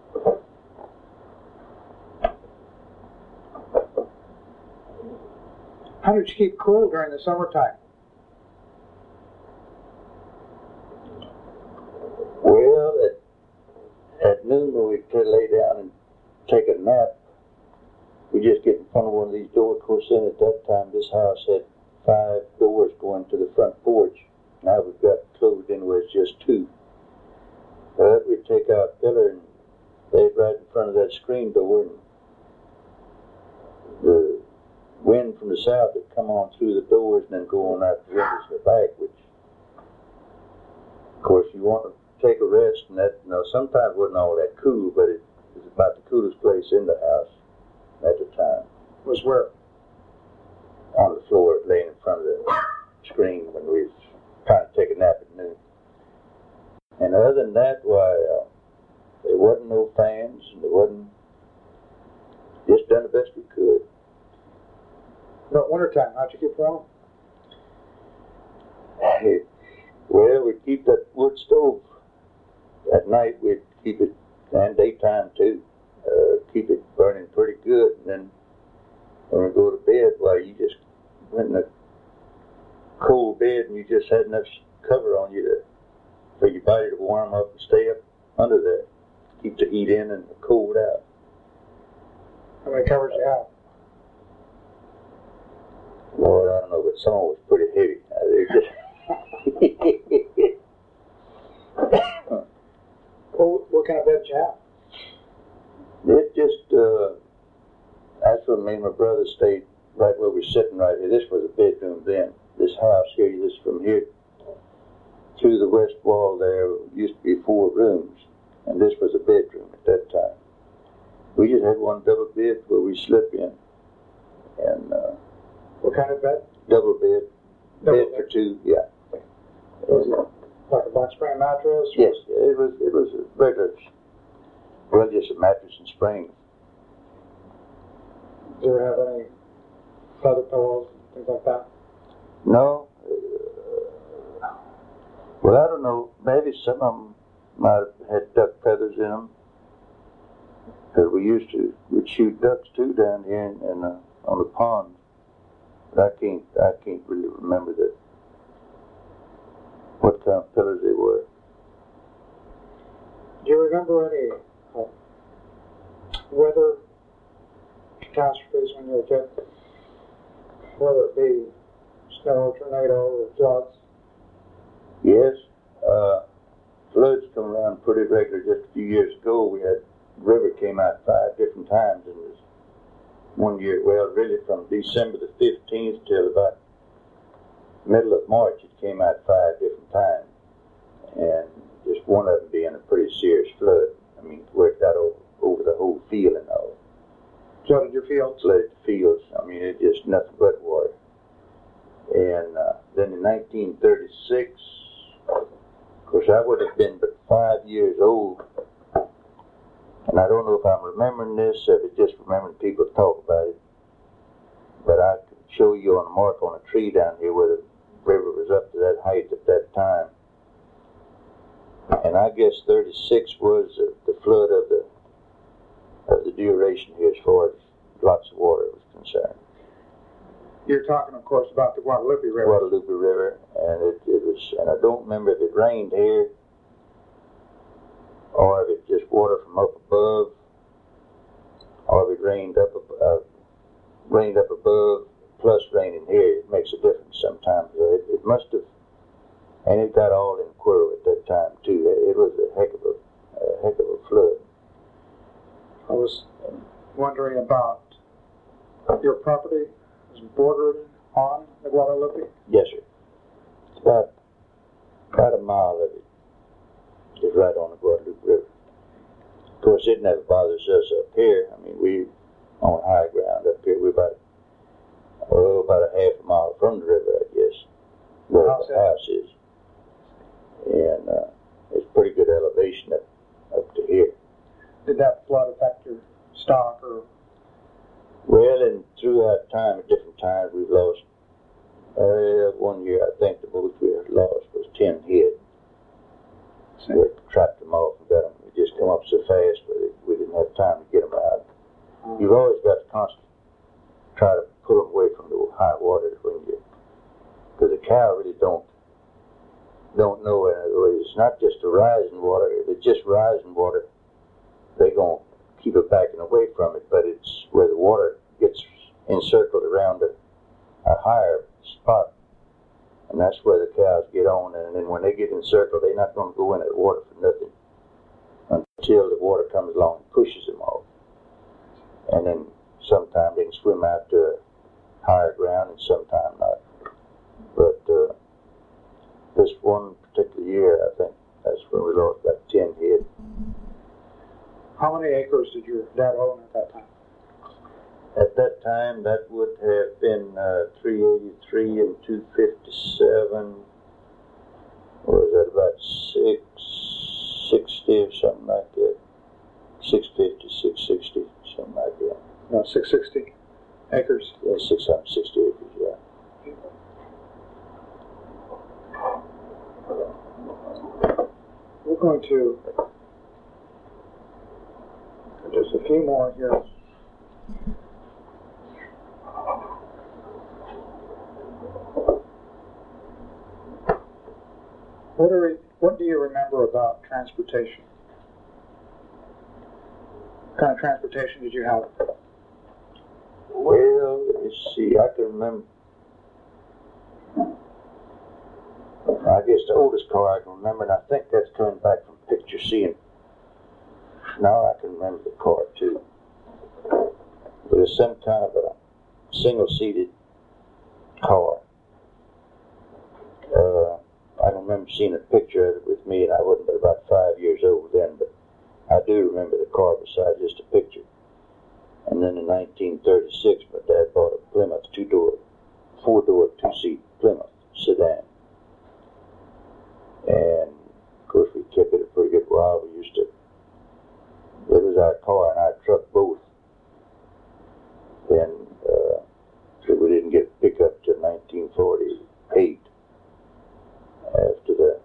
How did you keep cool during the summertime? Well, at, at noon when we'd lay down and take a nap, we just get in front of one of these doors. Of course, then at that time, this house had five doors going to the front porch. Now we've got closed in where it's just two. But we'd take our pillar and lay it right in front of that screen door, and the wind from the south would come on through the doors and then go on out the windows in the back, which, of course, you want to take a rest, and that, you know, sometimes wasn't all that cool, but it was about the coolest place in the house at the time. Was where? On the floor, laying in front of the screen when we was trying to take a nap at noon. And other than that, why, uh, there wasn't no fans, and there wasn't, just done the best we could. But wintertime, how'd you keep warm? It, well, we'd keep that wood stove. At night, we'd keep it, and daytime too, uh, keep it burning pretty good. And then when we go to bed, well, you just went in a cold bed and you just had enough cover on you to, for your body to warm up and stay up under there, keep the heat in and the cold out. How many covers do you have? Lord, I don't know, but some was pretty heavy. Uh, they're just What, what kind of bed do you have? it just, uh, that's when me and my brother stayed right where we're sitting right here. This was a bedroom then. This house here, this from here through the west wall there used to be four rooms, and this was a bedroom at that time. We just had one double bed where we slept in, and uh, What kind of bed? double bed, Double bed bed. for two, yeah. Was it like a box spring mattress? or- Yes, it was. It was a regular, well, just a mattress and springs. Do you have any feather pillows, things like that? No. Uh, well, I don't know. Maybe some of them might have had duck feathers in them. Because we used to, we'd shoot ducks too down here in, in uh, on the pond. But I can't, I can't really remember that. What kind of pillows they were. Do you remember any uh, weather catastrophes when you were a kid? Whether it be snow, tornado, or floods? Yes. Uh, floods come around pretty regular. Just a few years ago, we had river came out five different times in this one year. Well, really from December the fifteenth till about middle of March, it came out five different times, and just one of them being a pretty serious flood. I mean, where it got over, over the whole field and all. Flooded your fields? Flooded the fields. I mean, it just nothing but water. And uh, then in nineteen thirty-six, of course, I would have been but five years old. And I don't know if I'm remembering this, or if it's just remembering people talk about it. But I could show you on a mark on a tree down here where the river was up to that height at that time. And I guess thirty-six was uh, the flood of the of the duration here as far as lots of water was concerned. You're talking, of course, about the Guadalupe River. Guadalupe River, and it, it was, and I don't remember if it rained here or if it just water from up above, or if it rained up, uh, rained up above plus raining here. It makes a difference sometimes. So it, it must have, and it got all in Cuero at that time too. It, it was a heck of a, a heck of a flood. I was wondering about your property is bordered on the Guadalupe. Yes, sir. It's about about a mile of it is right on the Guadalupe River. Of course, it never bothers us up here. I mean, we on high ground up here. We're about oh, about a half a mile from the river, I guess, where House the house is, and uh, it's pretty good elevation up up to here. Did that flood affect your stock or? Well, and throughout time, at different times, we've lost. Uh, one year, I think the most we had lost was ten head. So we trapped them off and got them. We just come up so fast, but it, we didn't have time to get them out. Um, You've always got to constantly try to pull them away from the high waters when you, because the cow really don't don't know. In other words, it's not just the rising water. If it's just rising water, they're gonna keep it backing away from it. But it's where the water gets encircled around a, a higher spot, and that's where the cows get on. And then when they get encircled, they're not going to go in that water for nothing until the water comes along and pushes them off. And then sometimes they can swim out to higher ground, and sometimes not. But uh, this one particular year, I think that's when we lost about ten head. How many acres did your dad own at that time? At that time, that would have been uh, three eighty-three and two fifty-seven. Or was that about six sixty or something like that? six fifty, six sixty, something like that. No, six sixty acres. Yeah, six hundred sixty acres, yeah. We're going to just a few more here. What are we, what do you remember about transportation? What kind of transportation did you have? Well, let me see, I can remember. I guess the oldest car I can remember, and I think that's coming back from picture seeing. Now I can remember the car too. It was some kind of a single-seated car. Uh, I don't remember seeing a picture of it with me, and I wasn't but about five years old then, but I do remember the car besides just a picture. And then in nineteen thirty-six, my dad bought a Plymouth two-door, four-door, two-seat Plymouth sedan. And, of course, we kept it a pretty good while. We used to, it was our car and our truck both. Then, uh, so we didn't get pickup till nineteen forty-eight. After the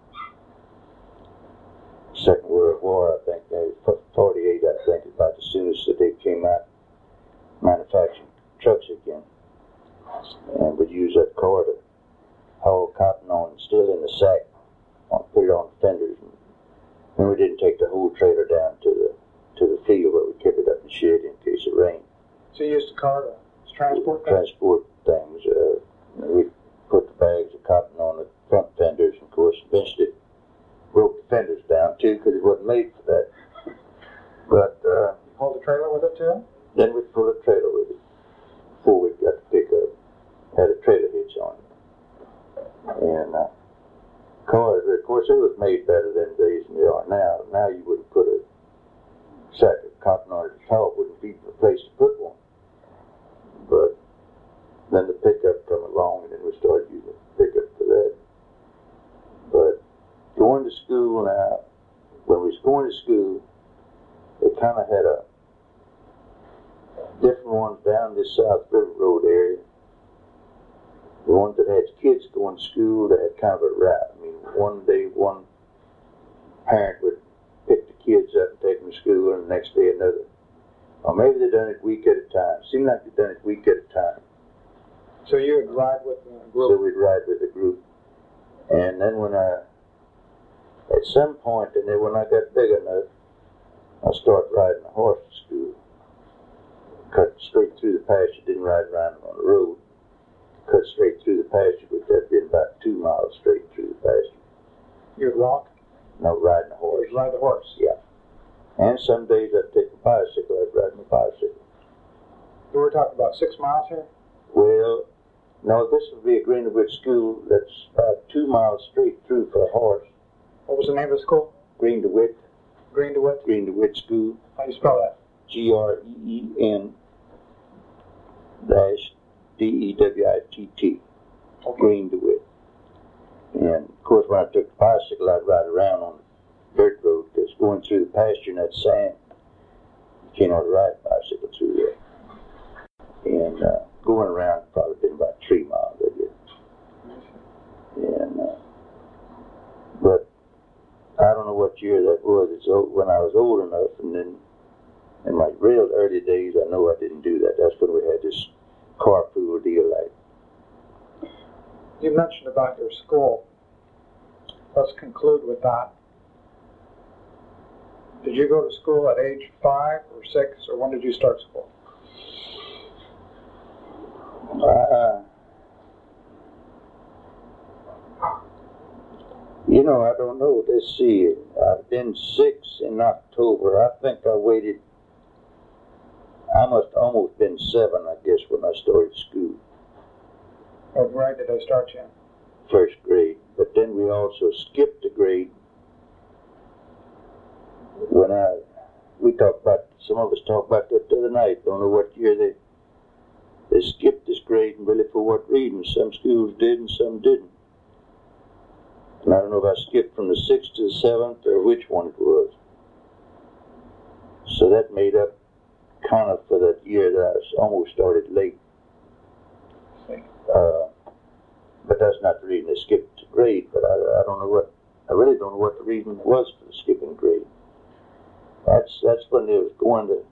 Second World War, I think, uh, forty-eight, I think, about as soon as they came out manufacturing trucks again. And we'd use that car to haul cotton on, still in the sack, on, put it on fenders. And then we didn't take the whole trailer down to the to the field, but we kept it up in the shed in case it rained. So you used the car to transport things? Transport things. Uh, we put the bags of cotton on the front fenders, and of course, eventually broke the fenders down too, because it wasn't made for that. But uh, You hauled the trailer with it too? then we'd pull a trailer with it before we got the pickup. Had a trailer hitch on it. And uh, cars, of course, it was made better than days than they are now. Now you wouldn't put a sack of cotton on it. The top wouldn't be the place to put one. But then the pickup come along, and then we started using the pickup for that. But going to school now, when we was going to school, they kind of had a different ones down this South River Road area. The ones that had kids going to school, they had kind of a route. I mean, one day one parent would pick the kids up and take them to school, and the next day another. Or maybe they done it week at a time. Seemed like they done it week at a time. So you would ride with the So group? we'd ride with the group. And then when I, at some point, and then when I got big enough, I started riding a horse to school. Cut straight through the pasture, didn't ride around on the road. Cut straight through the pasture, which had been about two miles straight through the pasture. You would walk? No, riding a horse. You would ride the horse? Yeah. And some days I'd take a bicycle, I'd ride my bicycle. So we're talking about six miles here? Well, no, this would be a Greenwood school that's about two miles straight through for a horse. What was the name of the school? Green DeWitt, Green DeWitt? Green DeWitt School, How do you spell that? G R E E N dash D E W I T T, Okay. Green DeWitt. And of course, when I took the bicycle, I'd ride around on the dirt road that's going through the pasture and that sand. You cannot ride a bicycle through there. And uh, going around probably been about three miles, I guess. And uh, but I don't know what year that was. It's old, when I was old enough, and then in my real early days, I know I didn't do that. That's when we had this carpool deal. Like You mentioned about your school. Let's conclude with that. Did you go to school at age five or six, or when did you start school? Uh, you know, I don't know. Let's see. I've been six in October. I think I waited. I must almost been seven, I guess, when I started school. What grade did they start you in? First grade. But then we also skipped a grade. When I, we talked about, some of us talked about that the other night. Don't know what year they, they skipped this grade, and really for what reason. Some schools did and some didn't. And I don't know if I skipped from the sixth to the seventh or which one it was. So that made up kind of for that year that I almost started late. Uh, but that's not the reason they skipped grade, but I, I don't know what, I really don't know what the reason was for the skipping grade. That's, that's when they was going to,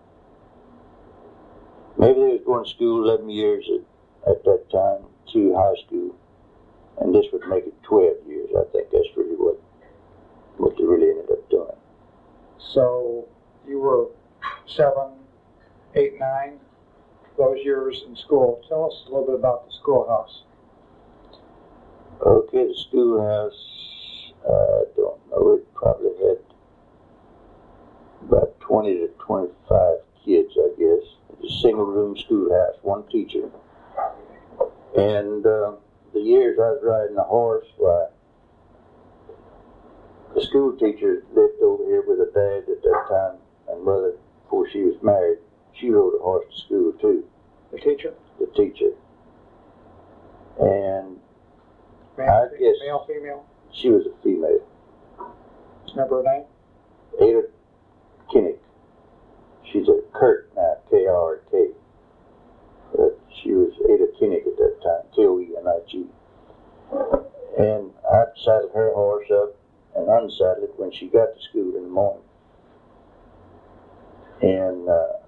maybe they was going to school eleven years at, at that time, through high school, and this would make it twelve years. I think that's really what, what they really ended up doing. So you were seven, eight, nine, those years in school. Tell us a little bit about the schoolhouse. Okay, the schoolhouse, I uh, don't know, it probably had about twenty to twenty-five kids, I guess. It's a single room schoolhouse, one teacher. And uh, the years I was riding a horse, why, the school teacher lived over here with her dad at that time, and mother, before she was married. She rode a horse to school too. The teacher? The teacher. And Male, I fe- guess male, female? she was a female. Remember her name? Ada Kinnick. She's a Kurt now, K R K. But she was Ada Kinnick at that time, K O E N I G. And I'd saddle her horse up and unsaddle it when she got to school in the morning. And uh,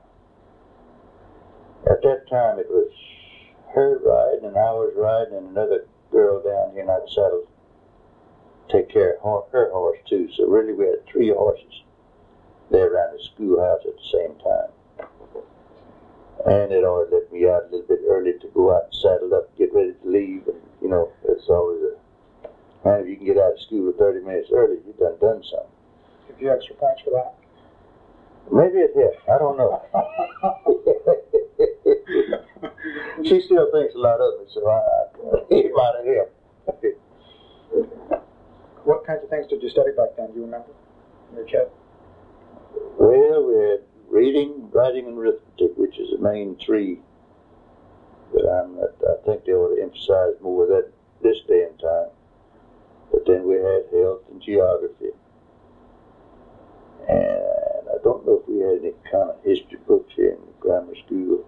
at that time it was her riding and I was riding and another girl down here, and I'd saddle, take care of her, her horse too. So really we had three horses there around the schoolhouse at the same time. And it always let me out a little bit early to go out and saddle up, get ready to leave. And, you know, it's always a, man, if you can get out of school thirty minutes early, you've done done something. Give you extra points for that. Maybe it hit. I don't know. She still thinks a lot of me, so I, I it might have helped. What kinds of things did you study back then? Do you remember? When you were a kid? Well, we had reading, writing, and arithmetic, which is the main three that I'm, that I think they ought to emphasize more of that this day and time. But then we had health and geography. And I don't know if we had any kind of history books here in the grammar school.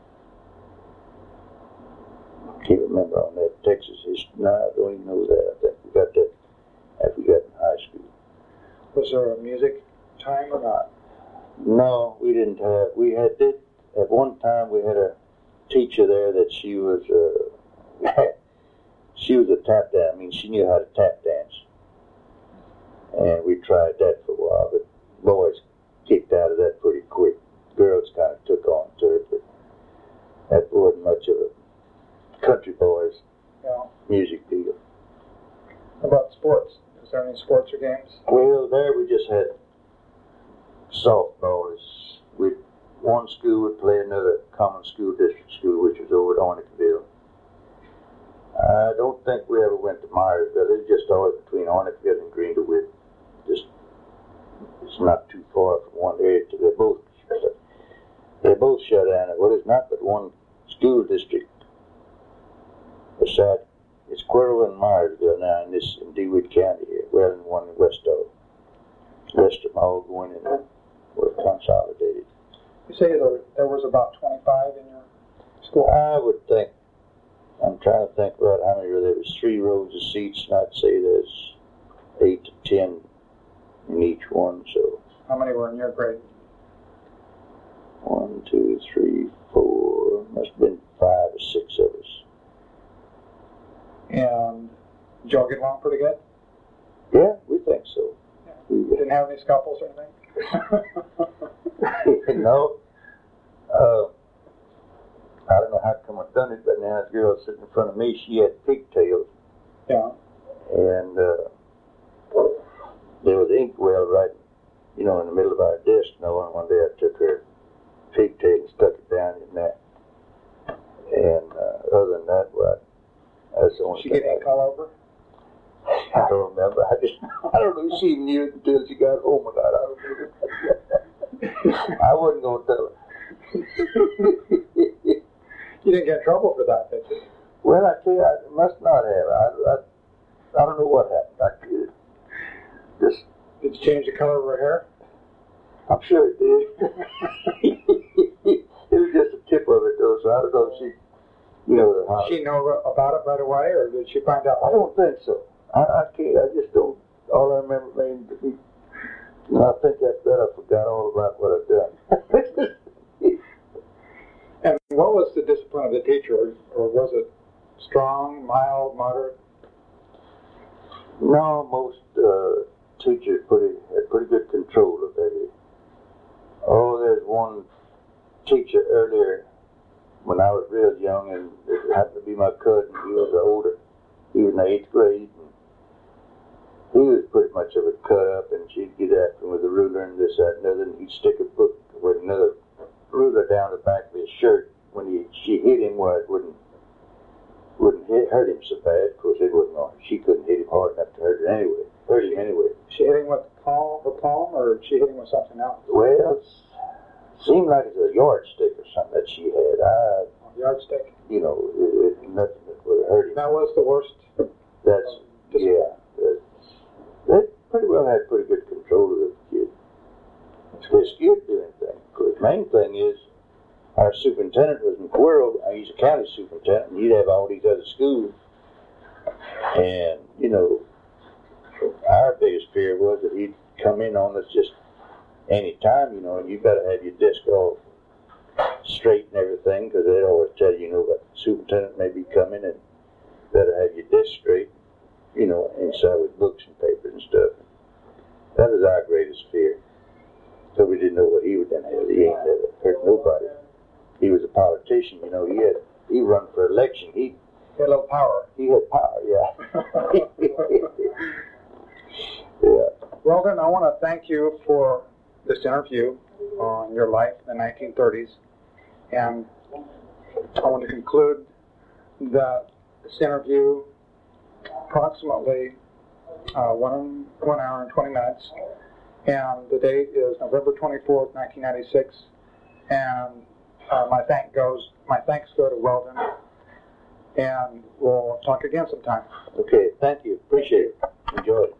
I can't remember on that. Texas history. No, I don't even know that. I think we got that after we got in high school. Was there a music time or not? No, we didn't have. We had did at one time. We had a teacher there that she was. Uh, she was a tap dance. I mean, she knew how to tap dance, and we tried that for a while. But boys kicked out of that pretty quick. Girls kind of took on to it, but that wasn't much of a country boys Yeah. music deal. How about sports? Is there any sports or games? Well, there we just had softball. We one school would play another common school district school, which was over at Ornickville. I don't think we ever went to Myersville. It was just always between Ornickville and Greenwood. Just it's not too far from one area to they both they both shut down. Well, it's not but one school district. Beside it's Quirrell and Myersville now in this in DeWitt County here. Well, and one in Westover. Rest of them all going in there. Were consolidated. You say there, there was about twenty-five in your school? I would think, I'm trying to think about how many, there was three rows of seats, and I'd say there's eight to ten in each one, so. How many were in your grade? One, two, three, four, must have been five or six of us. And did y'all get along pretty good? Yeah, we think so. Yeah. We, Didn't have any scuffles or anything? no. Uh, I don't know how come I've done it, but now this girl sitting in front of me, she had pigtails. Yeah. And uh, there was inkwell right, you know, in the middle of our desk. You know, and one day I took her pigtail and stuck it down in that. And uh, other than that, well, that's the only Did she thing. get any call over? I don't remember. I just, I don't know. She knew it until she got home and I don't remember. I wasn't going to tell her. You didn't get in trouble for that, did you? Well, I tell you, I must not have. I, I, I don't know what happened. I could just. Did you change the color of her hair? I'm sure it did. It was just the tip of it, though, so I don't know if she, you know, how. Did she know about it right away, or did she find out? I don't think so. I, I can't. I just don't. All I remember being to be. And I think after that I forgot all about what I've done. And what was the discipline of the teacher, or, or was it strong, mild, moderate? No, most uh, teachers pretty had pretty good control of that. Oh, there's one teacher earlier when I was real young, and it happened to be my cousin. He was older. He was in the eighth grade. And he was pretty much of a cut up, and she'd get after him with a ruler and this, that, and the other, and he'd stick a book with another ruler down the back of his shirt when he she hit him where it wouldn't wouldn't hit, hurt him so bad. Of course, it wasn't on. She couldn't hit him hard enough to hurt him anyway. Hurt him anyway. She hit him with the palm, the palm, or she hit him with something else? Well, it seemed like it was a yardstick or something that she had. I, Yardstick. you know, it, it, nothing that would hurt him. That was the worst. That's yeah. That's, they pretty well had pretty good control of the kid. They're scared to do anything. Of course, the main thing is our superintendent was in Cuero. He's a county superintendent, and he'd have all these other schools. And, you know, our biggest fear was that he'd come in on us just any time, you know, and you've got to have your desk all straight and everything, because they'd always tell you, you know, that the superintendent may be coming, and better have your desk straight, you know, inside with books and papers and stuff. That was our greatest fear. So we didn't know what he would then have. He ain't never hurt nobody. He was a politician, you know. He had he run for election. He He had a little power. he had power, yeah. Yeah. Weldon, I want to thank you for this interview on your life in the nineteen thirties. And I want to conclude that this interview approximately uh, one, one hour and twenty minutes. And the date is November twenty-fourth, nineteen ninety-six. And uh, my thank goes, my thanks go to Weldon. And we'll talk again sometime. Okay, thank you. Appreciate it. Enjoy it.